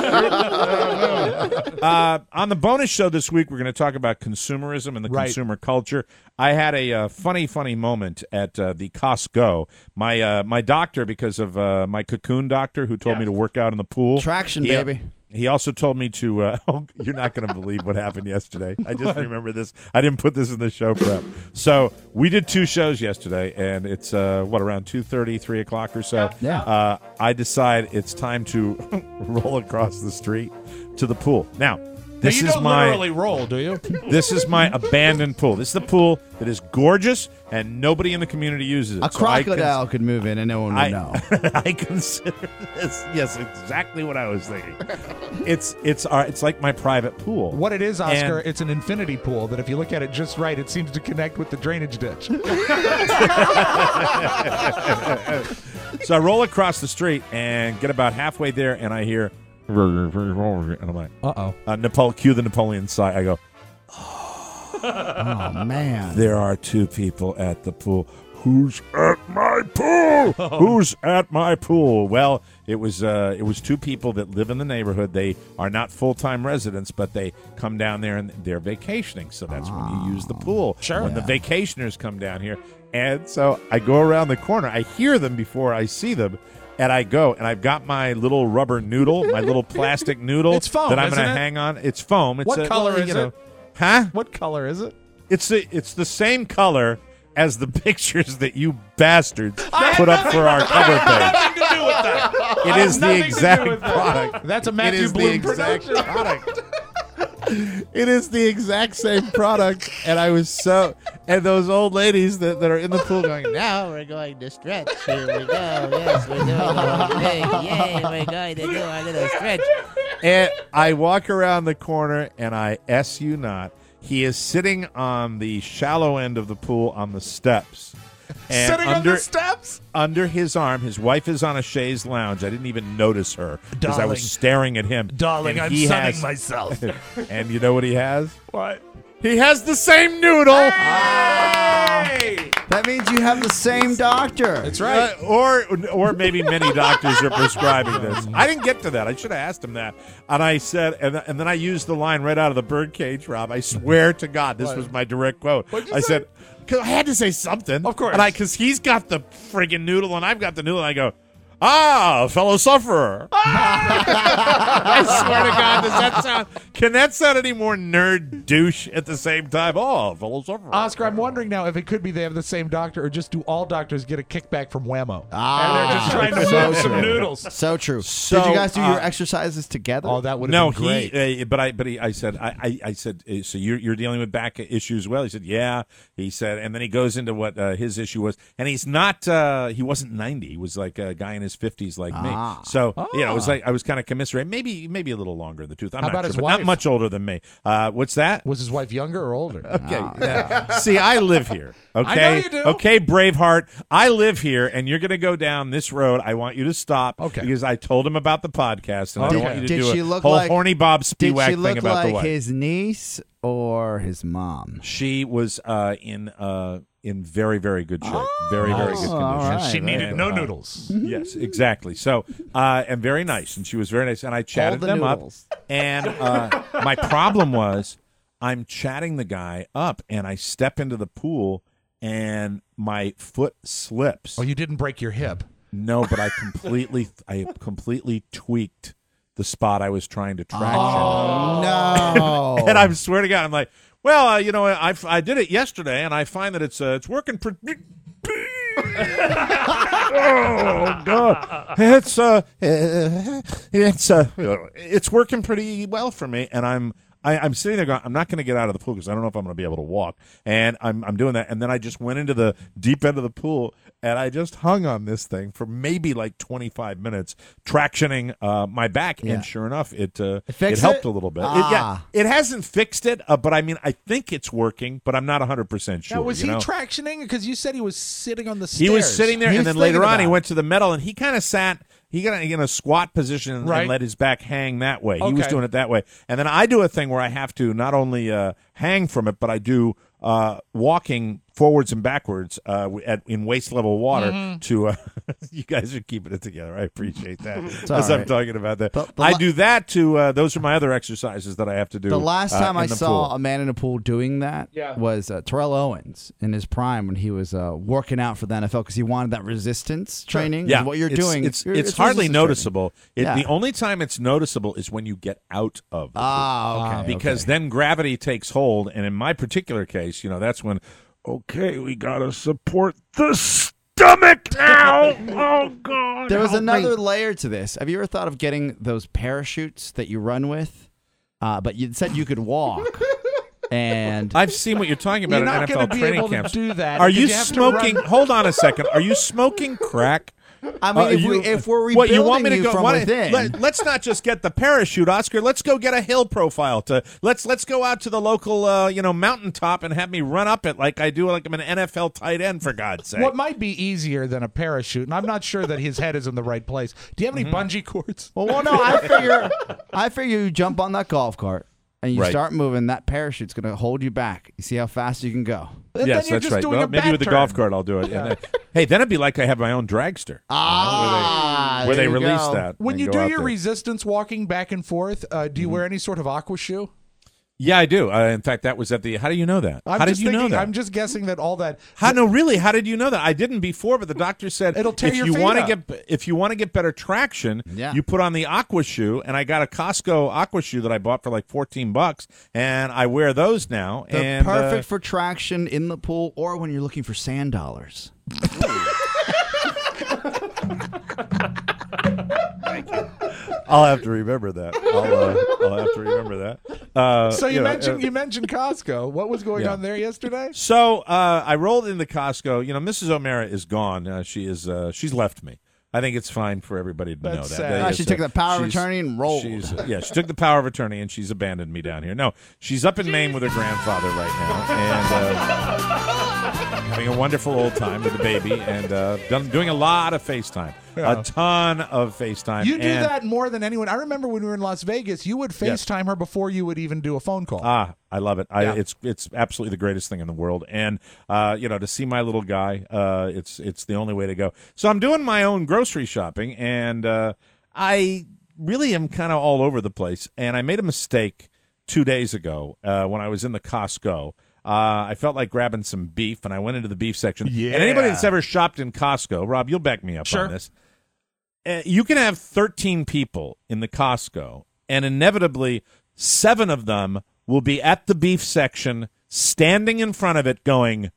uh, on the bonus show this week, we're going to talk about consumerism and the Right. consumer culture. I had a uh, funny, funny moment at uh, the Costco. My uh, my doctor, because of uh, my cocoon doctor, who told me to work out in the pool. Traction, he, baby. he also told me to. Uh, oh, you're not going to believe what happened yesterday. I just remember this. I didn't put this in the show prep. So we did two shows yesterday, and it's uh, what around two thirty, three o'clock or so. Yeah. Uh, I decide it's time to roll across the street to the pool. Now, this now you is don't my literally roll, do you? this is my abandoned pool. This is the pool that is gorgeous, and nobody in the community uses it. A So I crocodile cons- could move in and no one would I, know. I consider this. Yes, exactly what I was thinking. It's it's our, it's like my private pool. What it is, Oscar, And- it's an infinity pool that if you look at it just right, it seems to connect with the drainage ditch. So I roll across the street and get about halfway there, and I hear, and I'm like, Uh-oh. uh, Nepal, cue the Napoleon sigh. I go, Oh, man. there are two people at the pool. Who's at my pool? Who's at my pool? Well, it was uh, it was two people that live in the neighborhood. They are not full time residents, but they come down there and they're vacationing. So that's when you use the pool. Sure. When Yeah. the vacationers come down here, and so I go around the corner. I hear them before I see them. And I go, and I've got my little rubber noodle, my little plastic noodle It's foam, that I'm isn't going to it? hang on. It's foam. It's What a, color well, is you know, it? Huh? What color is it? It's the it's the same color as the pictures that you bastards I put had up for our cover page. Nothing to do with that. It I is have the nothing to exact do with that. product. That's a It Matthew is the Bloom exact production. product. It is the exact same product, and I was so and those old ladies that, that are in the pool going, Now we're going to stretch. Here we go. Yes, we're doing a thing. Yay, we're going to do our little stretch. and I walk around the corner, and I S you not. He is sitting on the shallow end of the pool on the steps. And Sitting under, on the steps? Under his arm, his wife is on a chaise lounge. I didn't even notice her because I Darling. was staring at him. Darling, And I'm he sunning has- myself. And you know what he has? What? He has the same noodle. Hey! That means you have the same doctor. That's right. Uh, or or maybe many doctors are prescribing this. I didn't get to that. I should have asked him that. And I said, and, and then I used the line right out of the birdcage, Rob. I swear to God, this What? was my direct quote. What'd you I say? said, because I had to say something. Of course. And I, because he's got the friggin' noodle and I've got the noodle. And I go, ah, fellow sufferer. I swear to God, does that sound, can that sound any more nerd douche at the same time? Oh, fellow sufferer. Oscar, I'm wondering now if it could be they have the same doctor or just do all doctors get a kickback from Whammo? Ah. and they're just trying to So move some true. noodles. So true. So, Did you guys do uh, your exercises together? Oh, that would have No, been great. he. Uh, but I. But he, I said. I, I. I said. uh, So you're you're dealing with back issues as well. He said. Yeah. He said, and then he goes into what uh, his issue was, and he's not. Uh, he wasn't ninety. He was like a guy in his fifties, like Ah. me. So you know, it was Ah. like I was kind of commiserating. Maybe maybe a little longer in the tooth. I'm How not about sure, his but wife? not much older than me. Uh, what's that? Was his wife younger or older? Okay. yeah. See, I live here. Okay. I know you do. Okay, Braveheart. I live here, and you're going to go down this road. I want you to stop. Okay. Because I told him about the podcast, and I don't Okay. want you to Did do she a look whole like- horny Bob Did Spiewak she thing look about the like wife. his niece or his mom? She was uh, in uh, in very very good shape, very very good Oh, condition. all right. She needed And, no uh, noodles. Yes, exactly. So uh, and very nice, and she was very nice, and I chatted the them noodles. up. And uh, my problem was I'm chatting the guy up, and I step into the pool, and my foot slips. Oh, you didn't break your hip. No, but I completely I completely tweaked the spot I was trying to traction. Oh, no. And I swear to God, I'm like, well, uh, you know, I, I did it yesterday, and I find that it's uh, it's working pretty. Oh God, it's uh, it's uh, it's working pretty well for me, and I'm. I, I'm sitting there going, I'm not going to get out of the pool because I don't know if I'm going to be able to walk. And I'm I'm doing that. And then I just went into the deep end of the pool, and I just hung on this thing for maybe like twenty-five minutes, tractioning uh, my back. Yeah. And sure enough, it uh, It it, fixed helped it? a little bit. It, Ah. yeah, it hasn't fixed it, uh, but I mean, I think it's working, but I'm not one hundred percent sure. Now, was you he know? tractioning? Because you said he was sitting on the stairs. He was sitting there, He and was then later thinking on, he about went to the metal, and he kind of sat. He got in a squat position and, Right. and let his back hang that way. He was Okay. doing it that way, and then I do a thing where I have to not only uh, hang from it, but I do uh, walking forwards and backwards uh, at, in waist level water Mm-hmm. to. Uh, you guys are keeping it together. I appreciate that. all As I'm right. talking about that, The- the I la- do that to. Uh, those are my other exercises that I have to do. The last uh, time in I the saw pool. a man in a pool doing that Yeah. was uh, Terrell Owens in his prime when he was uh, working out for the N F L because he wanted that resistance training. Yeah, what you're it's, doing. It's you're- it's, hardly resistance noticeable. It, Yeah. The only time it's noticeable is when you get out of the pool. Ah, okay. because okay. then gravity takes hold, and in my particular case, you know, that's when. Okay, we gotta support the stomach now. Oh God! There was help me. another layer to this. Have you ever thought of getting those parachutes that you run with? Uh, but you said you could walk. And I've seen what you're talking about You're in not N F L going to be training able camps. to do that. Are because you, you have to smoking? run- Hold on a second. Are you smoking crack? I mean, Uh, if, you- we, if we're rebuilding what, you, want me to you go, from why- within, Let, us not just get the parachute, Oscar. Let's go get a hill profile. To let's let's go out to the local uh, you know mountaintop and have me run up it like I do, like I'm an N F L tight end, for God's sake. What might be easier than a parachute, and I'm not sure that his head is in the right place. Do you have any Mm-hmm. bungee cords? well, well, no, I figure, I figure you jump on that golf cart and you Right. start moving. That parachute's going to hold you back. You see how fast you can go. And Yes, then you're that's just right. doing Well, a maybe back with the turn. golf cart, I'll do it. And then- hey, then it'd be like I have my own dragster. Ah, where they there you release go. that. When and you go do out your there. resistance walking back and forth, uh, do you Mm-hmm. wear any sort of aqua shoe? Yeah, I do. Uh, in fact, that was at the. How do you know that? I'm how did just you know thinking- that? I'm just guessing that all that. How no, really? How did you know that? I didn't before, but the doctor said It'll tear if your you feet want to up. get if you want to get better traction, Yeah. you put on the Aqua shoe, and I got a Costco Aqua shoe that I bought for like fourteen bucks, and I wear those now. They're and perfect uh, for traction in the pool or when you're looking for sand dollars. I'll have to remember that. I'll, uh, I'll have to remember that. Uh, So you, know, mentioned uh, you mentioned Costco. What was going Yeah. on there yesterday? So uh, I rolled into Costco. You know, Missus O'Mara is gone. Uh, she is. Uh, she's left me. I think it's fine for everybody to know That's that. sad. That Ah, is, she took uh, the power of she's- attorney and rolled. She's, uh, yeah, she took the power of attorney and she's abandoned me down here. No, she's up in Maine with her grandfather right now and uh, having a wonderful old time with the baby and uh, done, doing a lot of FaceTime, Yeah. a ton of FaceTime. You do and, that more than anyone. I remember when we were in Las Vegas, you would Yes. FaceTime her before you would even do a phone call. Ah, I love it. I, Yeah. It's it's absolutely the greatest thing in the world, and uh, you know, to see my little guy, uh, it's it's the only way to go. So I'm doing my own grocery shopping, and uh, I really am kind of all over the place. And I made a mistake two days ago uh, when I was in the Costco. Uh, I felt like grabbing some beef, and I went into the beef section. Yeah. And anybody that's ever shopped in Costco, Rob, you'll back me up Sure. on this. Uh, you can have thirteen people in the Costco, and inevitably seven of them will be at the beef section, standing in front of it, going,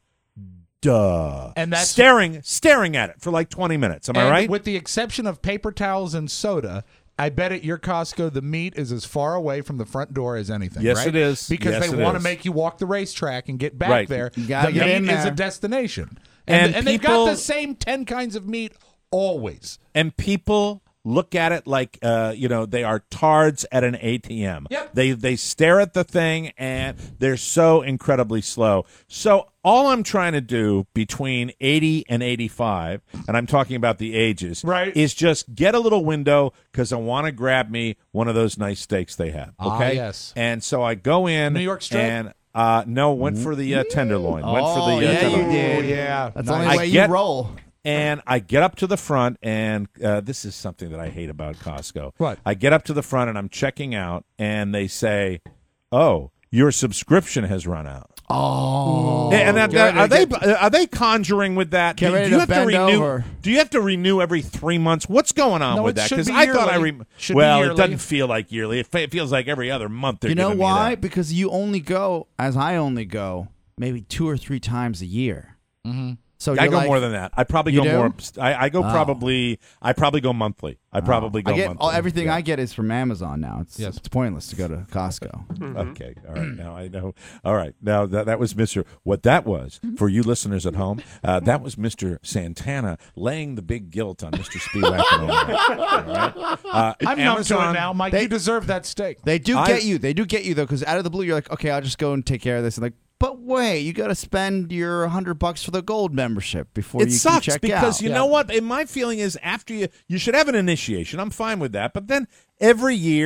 "Duh," And that's- staring, staring at it for like twenty minutes. Am I And right? With the exception of paper towels and soda, I bet at your Costco the meat is as far away from the front door as anything. Yes, right? it is. Because Yes, they it want to is. make you walk the racetrack and get back Right. there. You gotta the get meat in is a there. destination, and, And and they've people- got the same ten kinds of meat always. and people look at it like uh, you know they are tards at an A T M. Yep. They they stare at the thing and they're so incredibly slow. So all I'm trying to do between eighty and eighty-five, and I'm talking about the ages, Right. is just get a little window because I want to grab me one of those nice steaks they have. Ah, Okay. yes. And so I go in. New York strip? And uh, no, went for the uh, tenderloin. Went for Oh, the uh, yeah, tenderloin. you did. Oh, yeah. That's the Nice. only I way get- you roll. And I get up to the front, and uh, this is something that I hate about Costco. What? I get up to the front, and I'm checking out, and they say, "Oh, your subscription has run out." Oh, and that, get that- are they ready to are they conjuring with that? Get do, ready do you to have to bend renew? over. Do you have to renew every three months? What's going on No, with it that? should Because be I thought I yearly. re- Should be well, it yearly. doesn't feel like yearly. It, fe- it feels like every other month. They're You know giving me why? that. Because you only go, as I only go, maybe two or three times a year. Mm-hmm. So I you're go like- more than that. I probably You go do? more. I, I go Oh. probably. I probably go monthly. I probably go I get monthly. all, everything Yeah. I get is from Amazon now. It's, Yes. it's pointless to go to Costco. Okay. All right. Now I know. All right. Now that that was Mister What that was for you listeners at home. Uh, that was Mister Santana laying the big guilt on Mister Speedwagon. All right. Uh, I'm numb to it Amazon. now, Mike. They- you deserve that steak. They do I- get you. They do get you though, because out of the blue, you're like, okay, I'll just go and take care of this. And like, but wait, you got to spend your hundred bucks for the gold membership before It you sucks can check because out. you know what? And my feeling is after you, you should have an initiation. I'm fine with that. But then every year,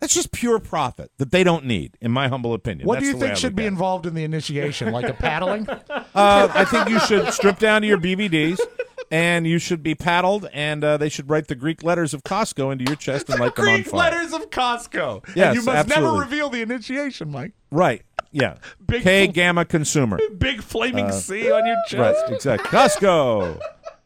That's just pure profit that they don't need, in my humble opinion. What That's do you the way think I should look be at it. involved in the initiation? Like a paddling? Uh, I think you should strip down to your B V Ds, and you should be paddled, and uh, they should write the Greek letters of Costco into your chest and light them on Greek fire. letters of Costco. Yes, and you must absolutely. never reveal the initiation, Mike. Right, yeah. Big K fl- Gamma Consumer. Big flaming Uh, C on your chest. Right, exactly. Costco.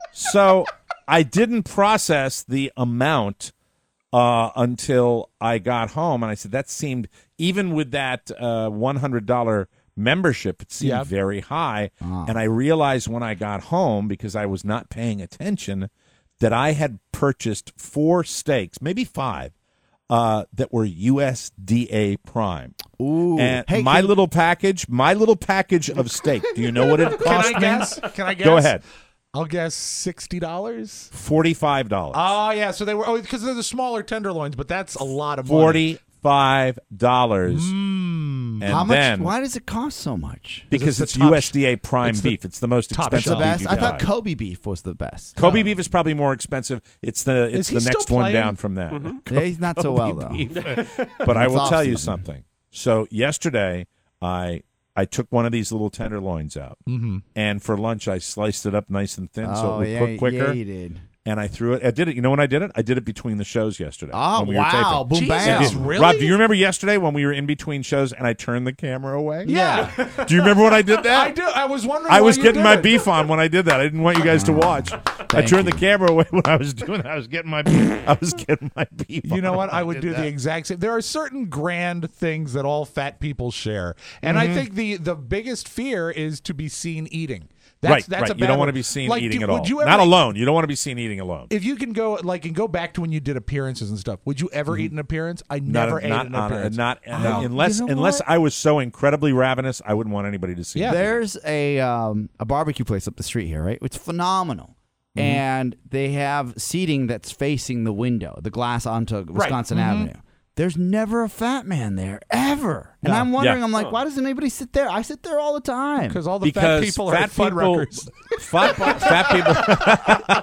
So I didn't process the amount uh, until I got home, and I said that seemed, even with that uh, one hundred dollars membership, it seemed Yeah. very high. And I realized when I got home, because I was not paying attention, that I had purchased four steaks, maybe five, uh, that were U S D A Prime. Ooh. And Hey, my can- little package, my little package of steak. Do you know what it Can cost I me? guess? Can I guess? Go ahead. I'll guess sixty dollars. Forty-five dollars. Oh yeah, so they were oh because they're the smaller tenderloins, but that's a lot of money. Forty-five dollars. Mm. And How much? then Why does it cost so much? because it's it's, the top U S D A Prime it's the beef. It's the most top expensive The shelf. beef best. you I thought buy. Kobe beef was the best. Kobe beef is probably more expensive. It's the it's he the still next one playing? down from that. Yeah, he's not so well though. But I It's will tell you off-season. something. So yesterday, I I took one of these little tenderloins out, Mm-hmm. and for lunch I sliced it up nice and thin so Oh it would yeah, cook quicker. yeah, you did. And I threw it. I did it. You know when I did it? I did it between the shows yesterday. Oh when we were wow, taping. boom Jesus. bam. Did- Really? Rob, do you remember yesterday when we were in between shows and I turned the camera away? Yeah, Do you remember when I did that? I do. I was wondering. I why was you getting did my it. beef on when I did that. I didn't want you guys to watch. I Thank turned the you. camera away when I was doing that. I was getting my I was getting my beef. You know on what? when I would did do that. the exact same. There are certain grand things that all fat people share, and Mm-hmm. I think the the biggest fear is to be seen eating. That's, right, that's right. A You bad don't want one. to be seen Like, eating do- at all. would you ever, Not alone. You don't want to be seen eating alone. If you can go like and go back to when you did appearances and stuff, would you ever eat an appearance? I Mm-hmm. Not, never ate not an on, appearance. not No. unless You know unless what? I was so incredibly ravenous, I wouldn't want anybody to see. Yeah. me. There's a um, a barbecue place up the street here, right? It's phenomenal. Mm-hmm. And they have seating that's facing the window, the glass onto Wisconsin Mm-hmm. Avenue. There's never a fat man there, ever. And No. I'm wondering, Yeah. I'm like, why doesn't anybody sit there? I sit there all the time. Because all the Because fat people fat are at Fuddruckers. people, fat, fat people.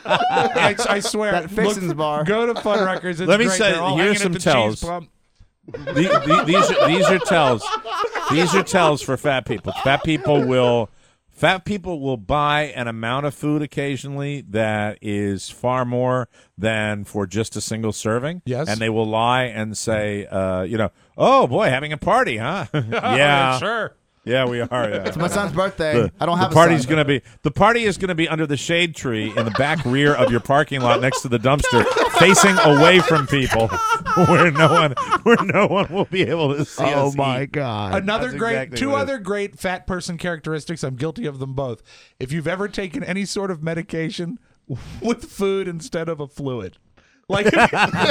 I, I swear. That Fixin's look- bar. Go to Fuddruckers. It's Let me great. say, They're all here's hanging some at the cheese tells. pump. The- the- these are these are tells. These are tells for fat people. Fat people will fat people will buy an amount of food occasionally that is far more than for just a single serving. Yes. And they will lie and say, uh, you know, oh boy, having a party, huh? yeah. Sure. Yeah, we are. Yeah. It's my son's birthday. The, I don't have the a party's son. going to be the party is going to be under the shade tree in the back rear of your parking lot next to the dumpster, facing away from people, where no one where no one will be able to see Oh us my eat. god. Another That's great, exactly two what it other great fat person characteristics. I'm guilty of them both. If you've ever taken any sort of medication with food instead of a fluid. Like if you,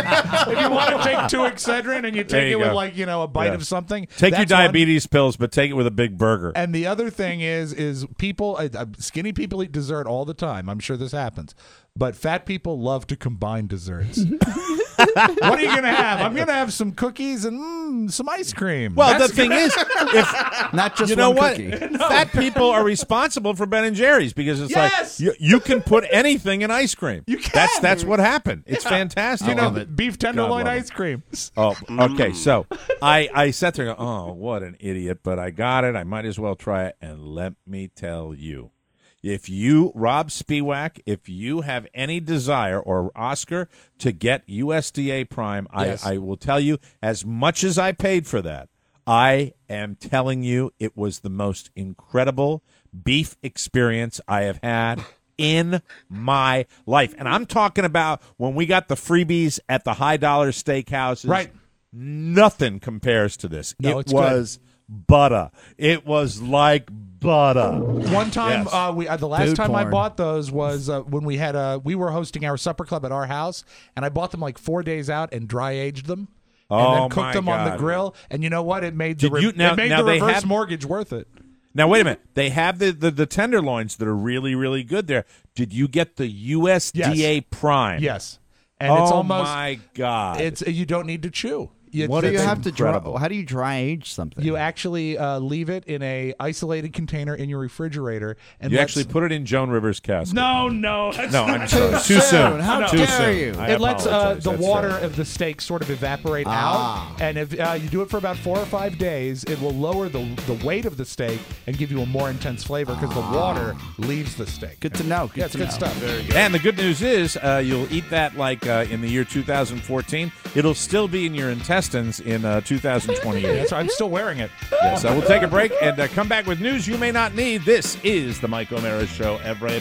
if you want to take two Excedrin and you There take you it with go. like you know a bite Yeah. of something, Take your that's one. diabetes pills, but take it with a big burger. And the other thing is, is people, uh, uh, skinny people eat dessert all the time. I'm sure this happens, but fat people love to combine desserts. What are you gonna have? I'm gonna have some cookies and mm, some ice cream. Well, That's the thing is, if Not just you know one what, cookie. fat people are responsible for Ben and Jerry's because it's Yes! like you, you can put anything in ice cream. You can. That's that's what happened. It's fantastic. you know, love it. beef God tenderloin love it. ice cream. Oh, okay. So I, I sat there and go, oh, what an idiot. But I got it. I might as well try it. And let me tell you, if you, Rob Spiewak, if you have any desire, or Oscar, to get U S D A Prime, Yes. I, I will tell you, as much as I paid for that, I am telling you it was the most incredible beef experience I have had in my life. And I'm talking about when we got the freebies at the high dollar steakhouses. Right. Nothing compares to this. No, it it's good. was butter. It was like butter. One time, Yes. uh, we uh, the last Food time I porn. bought those was uh, when we had uh, we were hosting our supper club at our house, and I bought them like four days out and dry aged them. And Oh, then cooked my them on the God. grill, and you know what? It made the Did re- you- now- it made now the they reverse have- mortgage worth it. Now, wait a minute. They have the, the, the tenderloins that are really, really good there. Did you get the U S D A Yes. Prime? Yes, and oh, it's almost my God. it's you don't need to chew. You- What do you that's have to dry? incredible. How do you dry age something? You actually uh, leave it in a isolated container in your refrigerator, and You lets- actually put it in Joan Rivers' casket. No, no, that's No, not I'm sorry. Too soon. How Too dare soon. you? I It lets uh, apologize. the That's water terrible. of the steak sort of evaporate Ah. out, and if uh, you do it for about four or five days, it will lower the the weight of the steak and give you a more intense flavor because the water leaves the steak. Good to know. Good Yeah, it's to good know. stuff. Very good. And the good news is, uh, you'll eat that like uh, in the year two thousand fourteen. It'll still be in your intestines in uh, two thousand twenty-eight. Yes, I'm still wearing it. Yes, uh, we'll take a break and uh, come back with news you may not need. This is the Mike O'Mara Show. Everybody.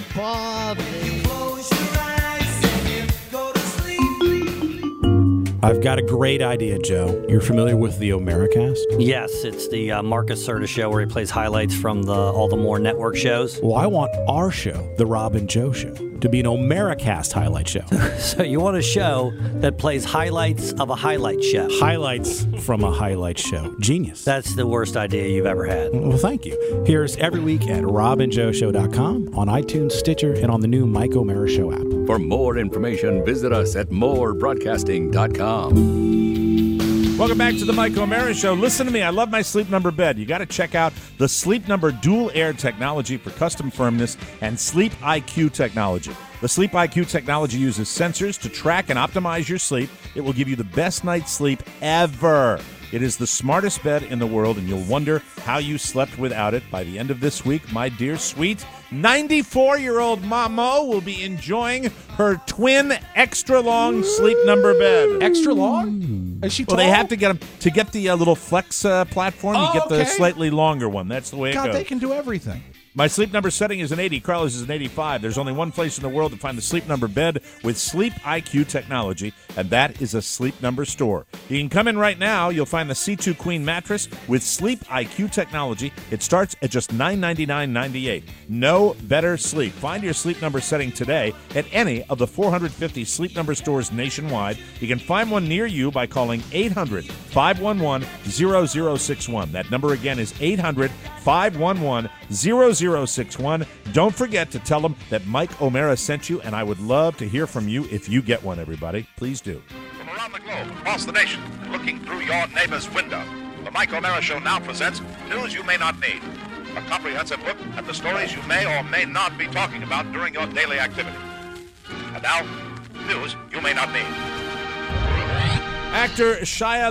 I've got a great idea, Joe. You're familiar with the Omeracast? Yes, it's the uh, Marcus Serta show where he plays highlights from the all the more network shows. Well, I want our show, The Rob and Joe Show, to be an Omeracast highlight show. So you want a show that plays highlights of a highlight show. Highlights from a highlight show. Genius. That's the worst idea you've ever had. Well, thank you. Here's every week at rob and joe show dot com, on iTunes, Stitcher, and on the new Mike O'Mara Show app. For more information, visit us at more broadcasting dot com. Welcome back to the Mike O'Mara Show. Listen to me. I love my Sleep Number bed. You got to check out the Sleep Number dual air technology for custom firmness and Sleep I Q technology. The Sleep I Q technology uses sensors to track and optimize your sleep. It will give you the best night's sleep ever. It is the smartest bed in the world, and you'll wonder how you slept without it. By the end of this week, my dear sweet ninety-four-year-old Mamo will be enjoying her twin extra-long Sleep Number bed. Extra long? Is she Well, tall? they have to get them to get the uh, little flex uh, platform. You Oh, get the okay. slightly longer one. That's the way it God, goes. they can do everything. My Sleep Number setting is an eighty. Carlos is an eighty-five. There's only one place in the world to find the Sleep Number bed with Sleep I Q technology, and that is a Sleep Number store. You can come in right now. You'll find the C two Queen mattress with Sleep I Q technology. It starts at just nine ninety-nine ninety-eight. No better sleep. Find your Sleep Number setting today at any of the four hundred fifty Sleep Number stores nationwide. You can find one near you by calling eight hundred, five one one, zero zero six one. That number again is eight hundred, five one one, zero zero six one. Don't forget to tell them that Mike O'Mara sent you, and I would love to hear from you if you get one, everybody. Please do. From around the globe, across the nation, and looking through your neighbor's window, the Mike O'Mara Show now presents News You May Not Need, a comprehensive look at the stories you may or may not be talking about during your daily activity. And now, News You May Not Need. Actor Shia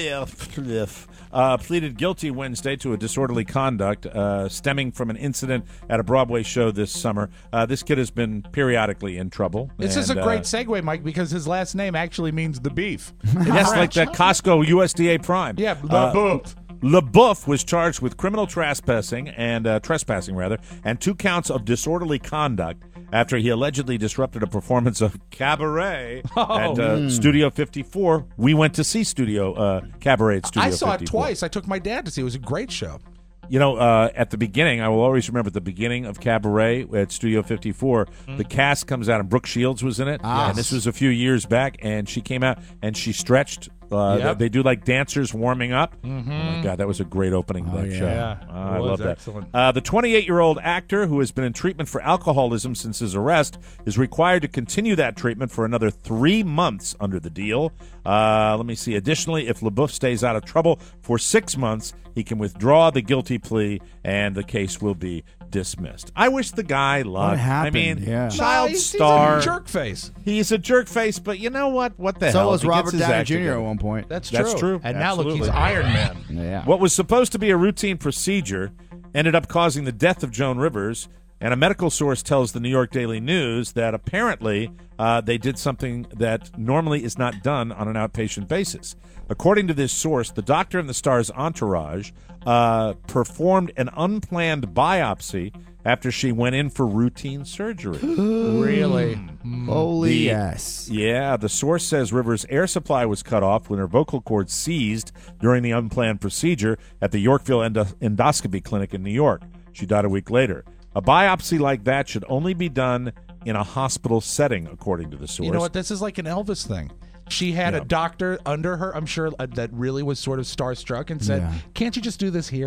LaBeouf uh, pleaded guilty Wednesday to a disorderly conduct uh, stemming from an incident at a Broadway show this summer. Uh, this kid has been periodically in trouble. This is a and, great uh, segue, Mike, because his last name actually means the beef. Yes, like the Costco U S D A Prime. Yeah, Uh, LaBeouf. LaBeouf was charged with criminal trespassing and uh, trespassing rather, and two counts of disorderly conduct after he allegedly disrupted a performance of Cabaret Oh. at uh, Mm. Studio fifty-four. We went to see Studio uh, Cabaret at Studio I saw it fifty-four. twice. I took my dad to see it. It was a great show. You know, uh, at the beginning, I will always remember at the beginning of Cabaret at Studio fifty-four, the cast comes out, and Brooke Shields was in it. Ah. And this was a few years back, and she came out, and she stretched. Uh, Yep. they, they do like dancers warming up. Mhm. Oh, my God, that was a great opening to that yeah. show. Yeah, Uh, I it was love that. excellent. Uh, the twenty-eight-year-old actor who has been in treatment for alcoholism since his arrest is required to continue that treatment for another three months under the deal. Uh, let me see. Additionally, if LaBeouf stays out of trouble for six months, he can withdraw the guilty plea, and the case will be dismissed. I wish the guy luck. What happened? I mean, Yeah. child Nah, he's- star. He's a jerk face. He's a jerk face, but you know what? What the So hell? was He gets Robert his Downey act Junior together. at one point. That's, That's true. And now look, he's Absolutely. Iron Man. Yeah. What was supposed to be a routine procedure ended up causing the death of Joan Rivers, and a medical source tells the New York Daily News that apparently uh, they did something that normally is not done on an outpatient basis. According to this source, the doctor and the star's entourage uh, performed an unplanned biopsy after she went in for routine surgery. Really? Holy The- yes. Yeah, the source says Rivers' air supply was cut off when her vocal cords seized during the unplanned procedure at the Yorkville Endo- Endoscopy Clinic in New York. She died a week later. A biopsy like that should only be done in a hospital setting, according to the source. You know what? This is like an Elvis thing. She had Yeah. a doctor under her, I'm sure, uh, that really was sort of starstruck and said, Yeah. "Can't you just do this here?"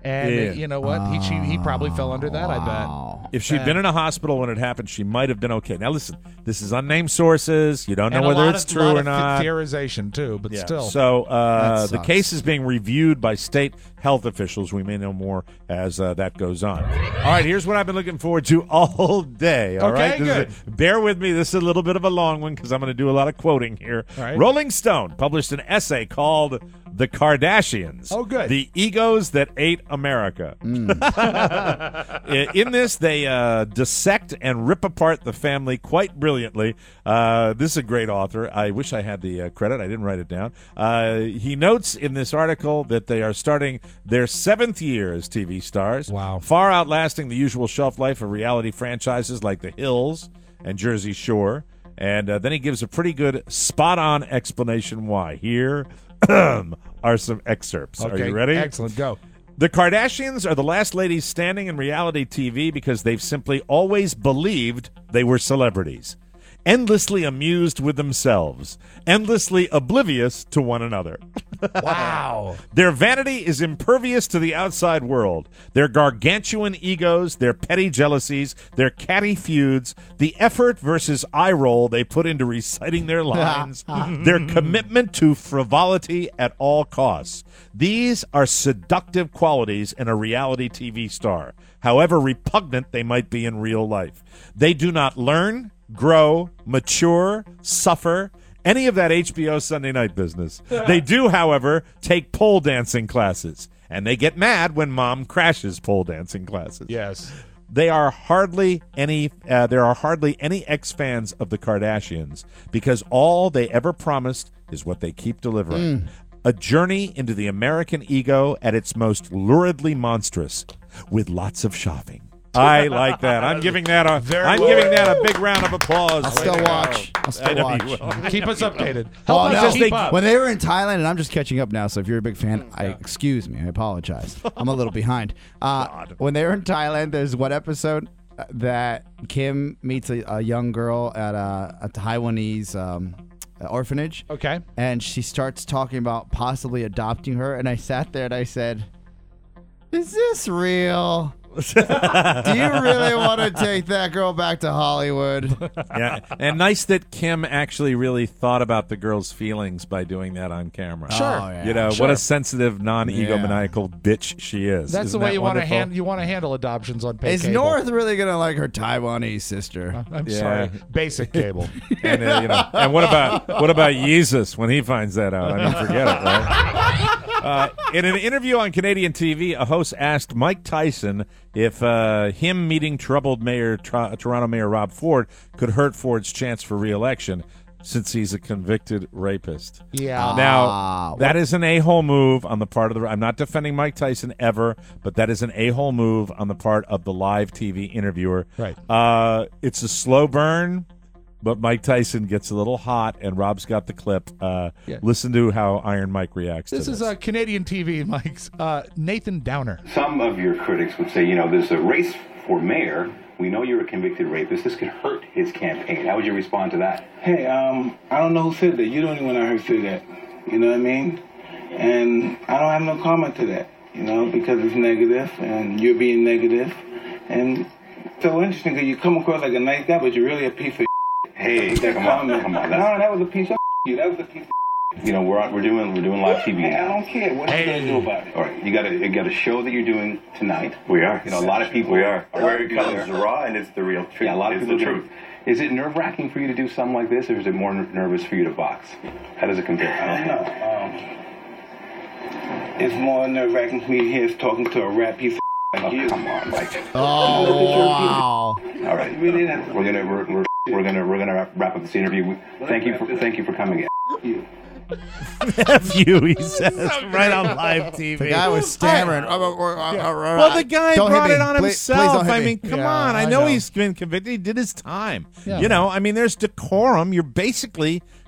And Yeah. uh, you know what? He she, he probably fell under that. I bet. If she'd Uh, been in a hospital when it happened, she might have been okay. Now, listen, this is unnamed sources. You don't know and a whether lot it's of, true lot or of not. theorization too, but Yeah. still. So uh, That the sucks. case is being reviewed by state health officials. We may know more as uh, that goes on. All right, here's what I've been looking forward to all day. All Okay, right, This good. is a- bear with me. This is a little bit of a long one because I'm going to do a lot of quoting here. All right. Rolling Stone published an essay called "The Kardashians." Oh, good. The egos that ate America. In this, they uh, dissect and rip apart the family quite brilliantly. Uh, this is a great author. I wish I had the uh, credit. I didn't write it down. Uh, he notes in this article that they are starting their seventh year as T V stars. Wow. Far outlasting the usual shelf life of reality franchises like The Hills and Jersey Shore. And uh, then he gives a pretty good spot-on explanation why. Here are some excerpts. Okay, Are you ready? Excellent. Go. The Kardashians are the last ladies standing in reality T V because they've simply always believed they were celebrities. Endlessly amused with themselves, endlessly oblivious to one another. Wow. Their vanity is impervious to the outside world. Their gargantuan egos, their petty jealousies, their catty feuds, the effort versus eye roll they put into reciting their lines, their commitment to frivolity at all costs. These are seductive qualities in a reality T V star, however repugnant they might be in real life. They do not learn, grow, mature, suffer, any of that H B O Sunday night business. They do, however, take pole dancing classes, and they get mad when mom crashes pole dancing classes. Yes. They are hardly any. Uh, there are hardly any ex-fans of the Kardashians because all they ever promised is what they keep delivering. A journey into the American ego at its most luridly monstrous, with lots of shopping. I like that. I'm giving that a. Very I'm well. giving that a big round of applause. I'll still watch. I'll I still know watch. you will. Keep us updated. Oh, Help us no. keep up. When they were in Thailand, and I'm just catching up now, so if you're a big fan, I excuse me. I apologize. I'm a little behind. Uh, when they were in Thailand, there's one episode uh, that Kim meets a, a young girl at a, a Taiwanese um, orphanage. Okay. And she starts talking about possibly adopting her, and I sat there and I said, "Is this real? Do you really want to take that girl back to Hollywood?" Yeah, and nice that Kim actually really thought about the girl's feelings by doing that on camera. Sure. Oh, yeah. You know Sure. what a sensitive, non-egomaniacal bitch she is. That's Isn't the way that you want to wonderful? hand you want to handle adoptions on pay Is cable. North really gonna like her Taiwanese sister? I'm Yeah. sorry. Basic cable. And uh, you know, and what about what about Jesus when he finds that out? I mean, forget it, right? Uh, in an interview on Canadian T V, a host asked Mike Tyson if uh, him meeting troubled Mayor Tr- Toronto Mayor Rob Ford could hurt Ford's chance for re-election, since he's a convicted rapist. Yeah. Now, Ah, that is an a-hole move on the part of the... I'm not defending Mike Tyson ever, but that is an a-hole move on the part of the live T V interviewer. Right. Uh, it's a slow burn, but Mike Tyson gets a little hot, and Rob's got the clip. Uh, Yeah. Listen to how Iron Mike reacts This to is this. uh, Canadian T V, Mike's uh, Nathan Downer. Some of your critics would say, you know, there's a race for mayor. We know you're a convicted rapist. This could hurt his campaign. How would you respond to that? Hey, um, I don't know who said that. You're the only one I heard say that. You know what I mean? And I don't have no comment to that, you know, because it's negative and you're being negative. And it's so interesting because you come across like a nice guy, but you're really a piece of Hey, that come on, comment. come on. No, That's, that was a piece of you. That was a piece of you know, we're on, we're doing we're doing live T V Hey, I now. don't care. What are you going to do about it? All right, you got a you got a show that you're doing tonight. We are. You know, a lot of people. We are. A lot Where of it people comes are- the raw and it's the real truth. Yeah, a lot of it's people the do. truth. Is it nerve wracking for you to do something like this, or is it more ner- nervous for you to box? How does it compare? I don't know. Um, it's more nerve-wracking for me here is talking to a rap piece of like Oh, you. come on, Mike. Oh wow! All right, Really not. we're gonna we're, we're, we're gonna we're gonna wrap, wrap up this interview. We- Thank you for thank you for coming in. You. F you, he says, right on live T V. The guy was stammering. Well, Well, the guy don't hit brought me. it on Please- please himself. don't hit I me. mean, come Yeah, on. I I know, know. he's been convicted. He did his time. Yeah. You know, I mean, there's decorum. You're basically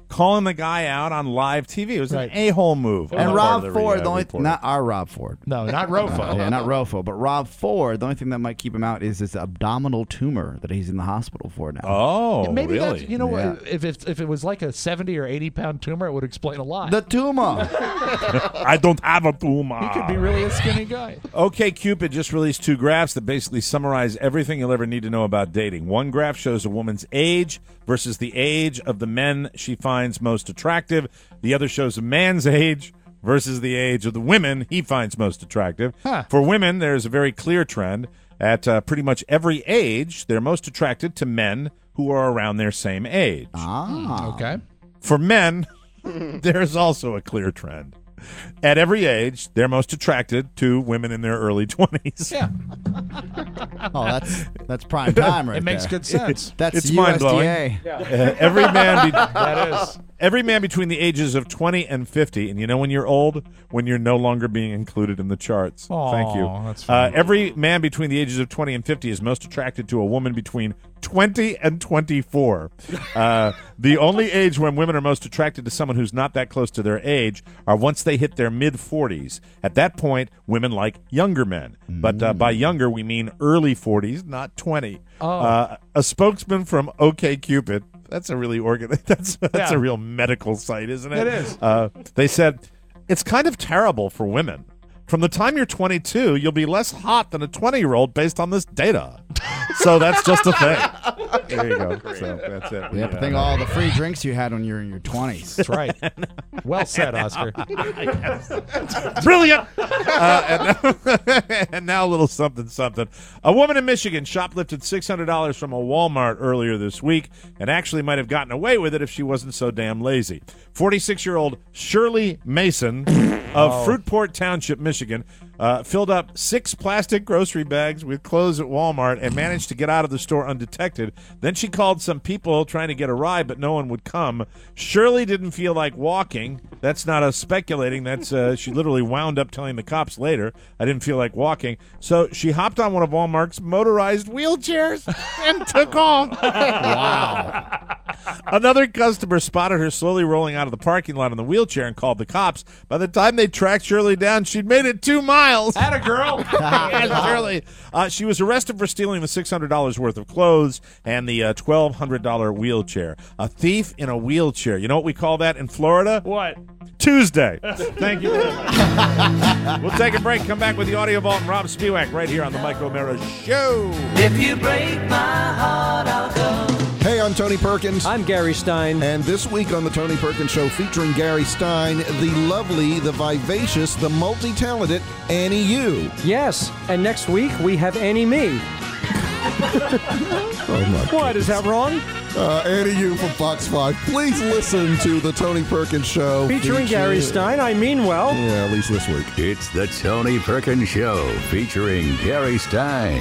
calling the guy out on live T V. It was Right. an a-hole move. on And the part Rob of the, Ford, uh, the only reporter. not our Rob Ford. No, not Rofo. yeah, not Rofo, but Rob Ford. The only thing that might keep him out is this abdominal tumor that he's in the hospital for now. Oh, Maybe really? that's, you know, Yeah. if it, if it was like a seventy or eighty pound tumor, it would explain a lot. The tumor. I don't have a tumor. He could be really a skinny guy. OK Cupid just released two graphs that basically summarize everything you'll ever need to know about dating. One graph shows a woman's age versus the age of the men she finds most attractive. The other shows a man's age versus the age of the women he finds most attractive. Huh. For women, there's a very clear trend. At uh, pretty much every age, they're most attracted to men who are around their same age. Ah. Okay. For men, there's also a clear trend. At every age, they're most attracted to women in their early twenties. Yeah. Oh, that's that's prime time right It makes there. good sense. That's It's U S D A. mind-blowing. Uh, every man, be- That is. every man between the ages of twenty and fifty, and you know when you're old, when you're no longer being included in the charts. Aw, Thank you. that's Uh, fine. every man between the ages of twenty and fifty is most attracted to a woman between twenty and twenty-four. Uh, the only age when women are most attracted to someone who's not that close to their age are once they hit their mid-forties. At that point, women like younger men. But uh, by younger, we mean early forties, not twenty. Oh. Uh, a spokesman from OK Cupid. That's a really organ. That's that's Yeah. a real medical site, isn't it? It is. Uh, they said it's kind of terrible for women. From the time you're twenty-two, you'll be less hot than a twenty-year-old based on this data. So that's just a thing. There you go. So that's it. You have to think of all the free drinks you had when you were in your twenties. That's right. Well said, Oscar. Brilliant. Uh, and, now, and now a little something, something. A woman in Michigan shoplifted six hundred dollars from a Walmart earlier this week and actually might have gotten away with it if she wasn't so damn lazy. forty-six-year-old Shirley Mason of Oh. Fruitport Township, Michigan, uh, filled up six plastic grocery bags with clothes at Walmart and managed to get out of the store undetected. Then she called some people trying to get a ride, but no one would come. Shirley didn't feel like walking. That's not us speculating. That's uh, she literally wound up telling the cops later, I didn't feel like walking. So she hopped on one of Walmart's motorized wheelchairs and took off. Wow. Another customer spotted her slowly rolling out of the parking lot in the wheelchair and called the cops. By the time they tracked Shirley down, she'd made it two miles. Atta girl. Yeah, Shirley. Uh, she was arrested for stealing the six hundred dollars worth of clothes and the uh, twelve hundred dollars wheelchair. A thief in a wheelchair. You know what we call that in Florida? What? Tuesday. Thank you very much. We'll take a break. Come back with the Audio Vault and Rob Spewak right here on the Mike O'Mara Show. If you break my heart, I'll go. Hey, I'm Tony Perkins. I'm Gary Stein. And this week on the Tony Perkins Show featuring Gary Stein, the lovely, the vivacious, the multi-talented Annie Yu. Yes, and next week we have Annie Me. Oh my What, is that wrong? Uh, Annie Yu from Fox five. Please listen to the Tony Perkins Show. Featuring Gary Stein, I mean well. Yeah, at least this week. It's the Tony Perkins Show featuring Gary Stein.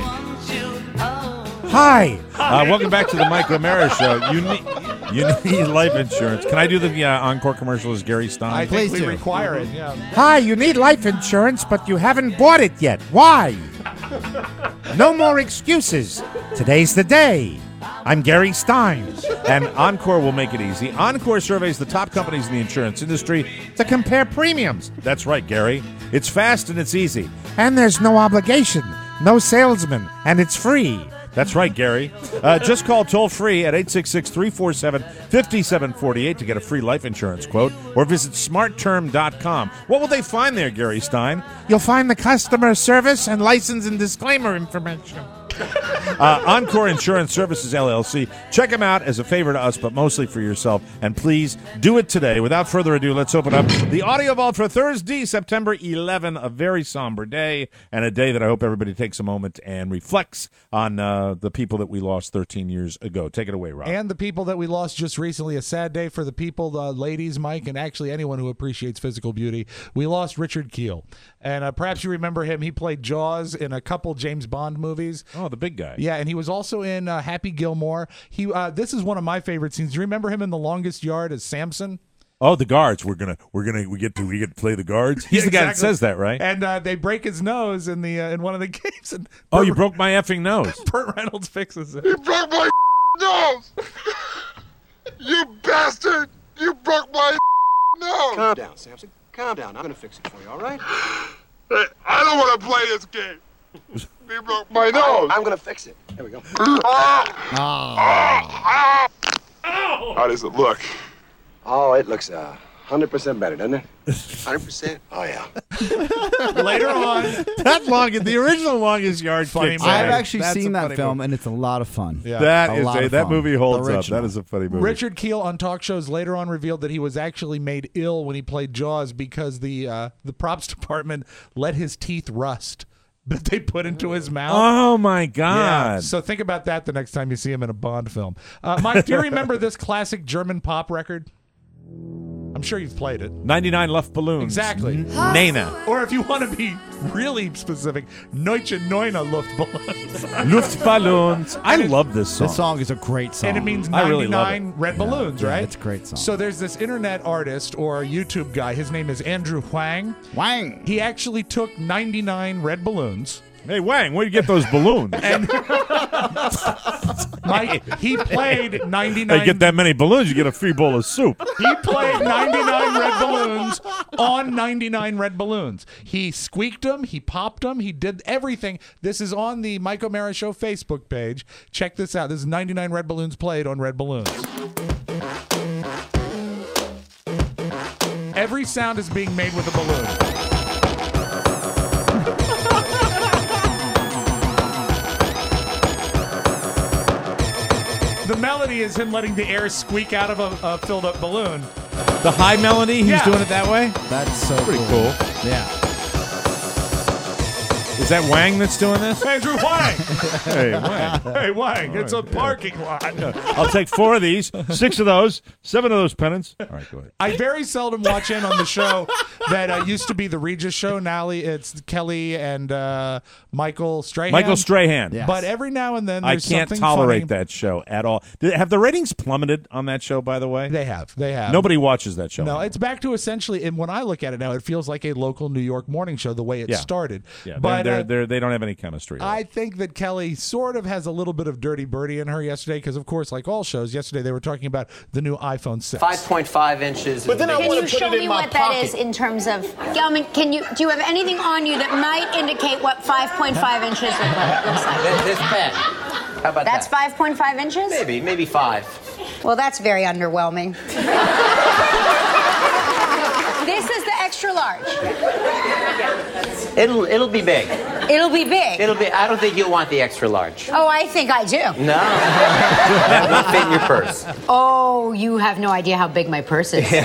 Hi. Uh, welcome back to the Mike O'Mara Show. You need, you need life insurance. Can I do the uh, encore commercial as Gary Stein? I think we require it, yeah. Hi, you need life insurance, but you haven't bought it yet. Why? No more excuses. Today's the day. I'm Gary Stein. And Encore will make it easy. Encore surveys the top companies in the insurance industry To compare premiums. That's right, Gary. It's fast and it's easy. And there's no obligation, no salesman, and it's free. That's right, Gary. Uh, just call toll-free at eight six six, three four seven, five seven four eight to get a free life insurance quote, or visit smart term dot com. What will they find there, Gary Stein? You'll find the customer service and license and disclaimer information. Uh, Encore Insurance Services, L L C. Check them out as a favor to us, but mostly for yourself. And please do it today. Without further ado, let's open up the Audio Vault for Thursday, September eleventh, a very somber day, and a day that I hope everybody takes a moment and reflects on uh, the people that we lost thirteen years ago. Take it away, Rob. And the people that we lost just recently, a sad day for the people, the ladies, Mike, and actually anyone who appreciates physical beauty. We lost Richard Kiel. And uh, perhaps you remember him. He played Jaws in a couple James Bond movies. Oh, the big guy. Yeah, and he was also in uh, Happy Gilmore. He uh, This is one of my favorite scenes. Do you remember him in The Longest Yard as Samson? Oh, the guards. We're gonna, we're gonna, we get to, we get to play the guards. He's Yeah, the guy that exactly. says that, right? And uh, they break his nose in the uh, in one of the games. And Oh, Burt- you broke my effing nose. Burt Reynolds fixes it. You broke my nose! You bastard! You broke my nose. Calm down, Samson. Calm down. I'm gonna fix it for you, all right? Hey, I don't want to play this game. You broke my nose. I'm gonna fix it. There we go. How does it look? Oh, it looks uh, one hundred percent better, doesn't it? one hundred percent? Oh, yeah. Later on, that long, the original Longest Yard Funny kicks I've ass. actually That's seen a that funny film, movie. and it's a lot of fun. Yeah. That A is lot a, of that fun. movie holds The up. That original. is a funny movie. Richard Keel on talk shows later on revealed that he was actually made ill when he played Jaws because the uh, the props department let his teeth rust that they put into his mouth. Oh my Yeah, God! so think about that the next time you see him in a Bond film. Uh, Mike, do you remember this classic German pop record? I'm sure you've played it. ninety-nine Luft Balloons. Exactly. Nena. Or if you want to be really specific, Neuche Neune Luftballons. Luftballons. I love this song. This song is a great song. And it means I really love ninety-nine it. red balloons, Yeah, right? it's a great song. So there's this internet artist or YouTube guy. His name is Andrew Huang. Wang. He actually took ninety-nine red balloons. Hey, Wang, where'd you get those balloons? And Mike, he played ninety-nine. Hey, get that many balloons, you get a free bowl of soup. He played ninety-nine red balloons on ninety-nine red balloons. He squeaked them. He popped them. He did everything. This is on the Mike O'Mara Show Facebook page. Check this out. This is ninety-nine red balloons played on red balloons. Every sound is being made with a balloon. The melody is him letting the air squeak out of a, a filled-up balloon. The high melody, he's Yeah. doing it that way? That's so Pretty cool. cool. Yeah. Is that Wang that's doing this? Andrew Wang! Hey, Wang. Hey, Wang, it's a parking lot. I'll take four of these, six of those, seven of those pennants. All right, go ahead. I very seldom watch in on the show that uh, used to be the Regis show. Now it's Kelly and uh, Michael Strahan. Michael Strahan. Yes. But every now and then I there's can't something tolerate funny. that show at all. Did, have the ratings plummeted on that show, by the way? They have. They have. Nobody watches that show. No, anymore. it's back to essentially, and when I look at it now, it feels like a local New York morning show the way it Yeah. started. Yeah, but they're, uh, they're, they're, they don't have any chemistry. I think that Kelly sort of has a little bit of dirty birdie in her yesterday because, of course, like all shows, yesterday they were talking about the new iPhone six. five point five inches. But then I can you show me what that is in terms of? Gelman, can you do you have anything on you that might indicate what five point five inches look like, looks like? This, this pen. How about That's that? five point five inches. Maybe, maybe five. Well, that's very underwhelming. This is the extra large. It'll it'll be big. It'll be big. It'll be. I don't think you'll want the extra large. Oh, I think I do. No, that won't fit in your purse. Oh, you have no idea how big my purse is.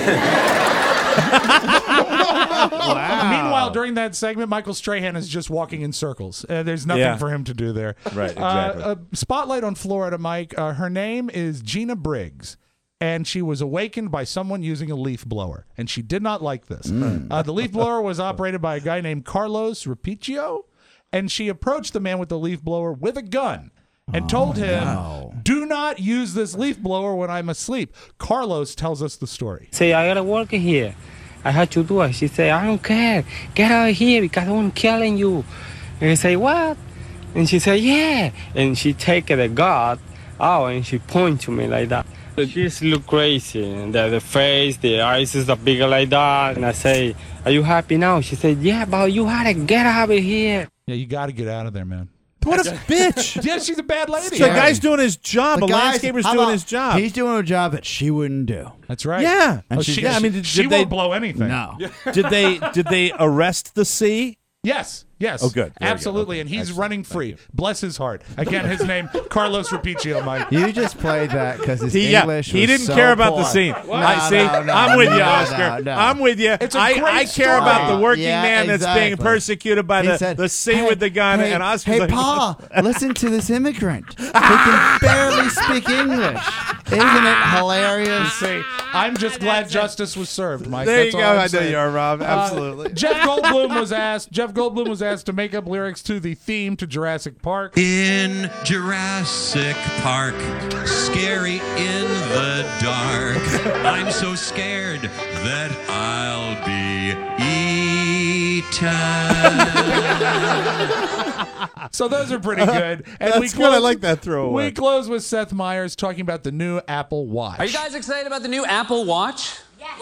Meanwhile, during that segment, Michael Strahan is just walking in circles. Uh, there's nothing Yeah. for him to do there. Right, exactly. Uh, a spotlight on Florida, Mike. Uh, her name is Gina Briggs. And she was awakened by someone using a leaf blower. And she did not like this. Uh, the leaf blower was operated by a guy named Carlos Rapicchio. And she approached the man with the leaf blower with a gun and told him, do not use this leaf blower when I'm asleep. Carlos tells us the story. Say, I gotta work here. I had to do it. She said, I don't care. Get out of here because I'm killing you. And I say, what? And she said, yeah. And she take the gun out and she point to me like that. This look crazy. And the, the face, the eyes is bigger like that. And I say, are you happy now? She said, yeah, but you had to get out of here. Yeah, you got to get out of there, man. What a bitch. Yeah, she's a bad lady. The guy's doing his job. The a guy's- landscaper's how doing about his job. He's doing a job that she wouldn't do. That's right. Yeah. And Oh, she's she, just- I mean, did, she did won't they, blow anything. No. did they did they arrest the sea? Yes, yes. Oh, good. There we go. Absolutely. Okay. And he's Excellent. running free. Bless his heart. Again, his name, Carlos Rapicchio, Mike. You just played that because his He, yeah, English he was didn't so care about the poor. scene. No, I see. no, no, I'm with you, no, Oscar. no, no. I'm with you. It's a I, great I care story. about the working Yeah, man that's being exactly. persecuted by He the, said, the scene hey, with the gun. hey, and Oscar's hey, like, Pa, listen to this immigrant. He can barely speak English. Isn't it hilarious? See, I'm just glad justice was served, Mike. There That's you all go. I'm I know saying. you are, Rob. Uh, Absolutely. Jeff Goldblum was asked. Jeff Goldblum was asked to make up lyrics to the theme to Jurassic Park. In Jurassic Park, scary in the dark. I'm so scared that I'll be eaten. So those are pretty good. And That's we good. close, I like that throwaway. We close with Seth Meyers talking about the new Apple Watch. Are you guys excited about the new Apple Watch?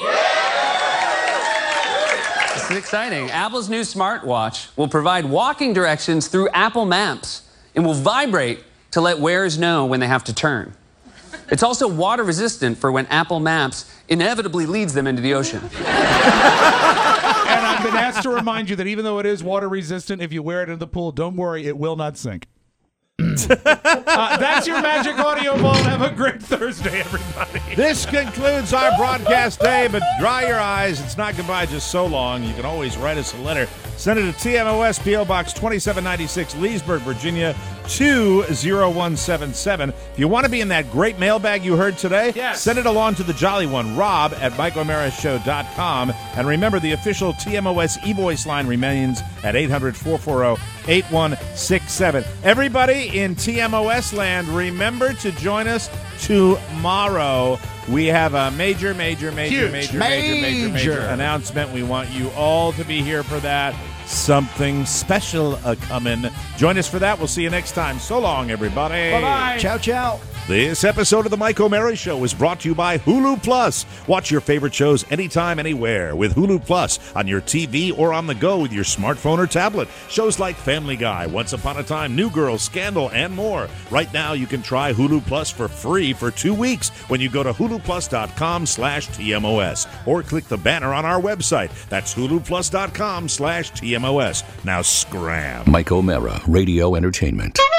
This is exciting. Apple's new smartwatch will provide walking directions through Apple Maps and will vibrate to let wearers know when they have to turn. It's also water resistant for when Apple Maps inevitably leads them into the ocean. And I've been asked to remind you that even though it is water resistant, if you wear it in the pool, don't worry, it will not sink. uh, that's your Magic Audio Ball. Have a great Thursday, everybody. This concludes our broadcast day, but dry your eyes. It's not goodbye just so long. You can always write us a letter. Send it to T M O S, P O Box twenty-seven ninety-six, Leesburg, Virginia, two zero one seven seven. If you want to be in that great mailbag you heard today, yes. send it along to the jolly one, Rob at Mike O'Mara Show dot com. And remember, the official T M O S e-voice line remains at eight hundred, four four zero, eight one six seven. Everybody in T M O S land, remember to join us tomorrow. We have a major, major, major, major, major, major, major, major announcement. We want you all to be here for that. Something special a coming. Join us for that. We'll see you next time. So long, everybody. Bye-bye. Ciao, ciao. This episode of The Mike O'Mara Show is brought to you by Hulu Plus. Watch your favorite shows anytime, anywhere with Hulu Plus on your T V or on the go with your smartphone or tablet. Shows like Family Guy, Once Upon a Time, New Girl, Scandal, and more. Right now, you can try Hulu Plus for free for two weeks when you go to hulu plus dot com slash T M O S or click the banner on our website. That's hulu plus dot com slash T M O S. Now scram. Mike O'Mara, Radio Entertainment.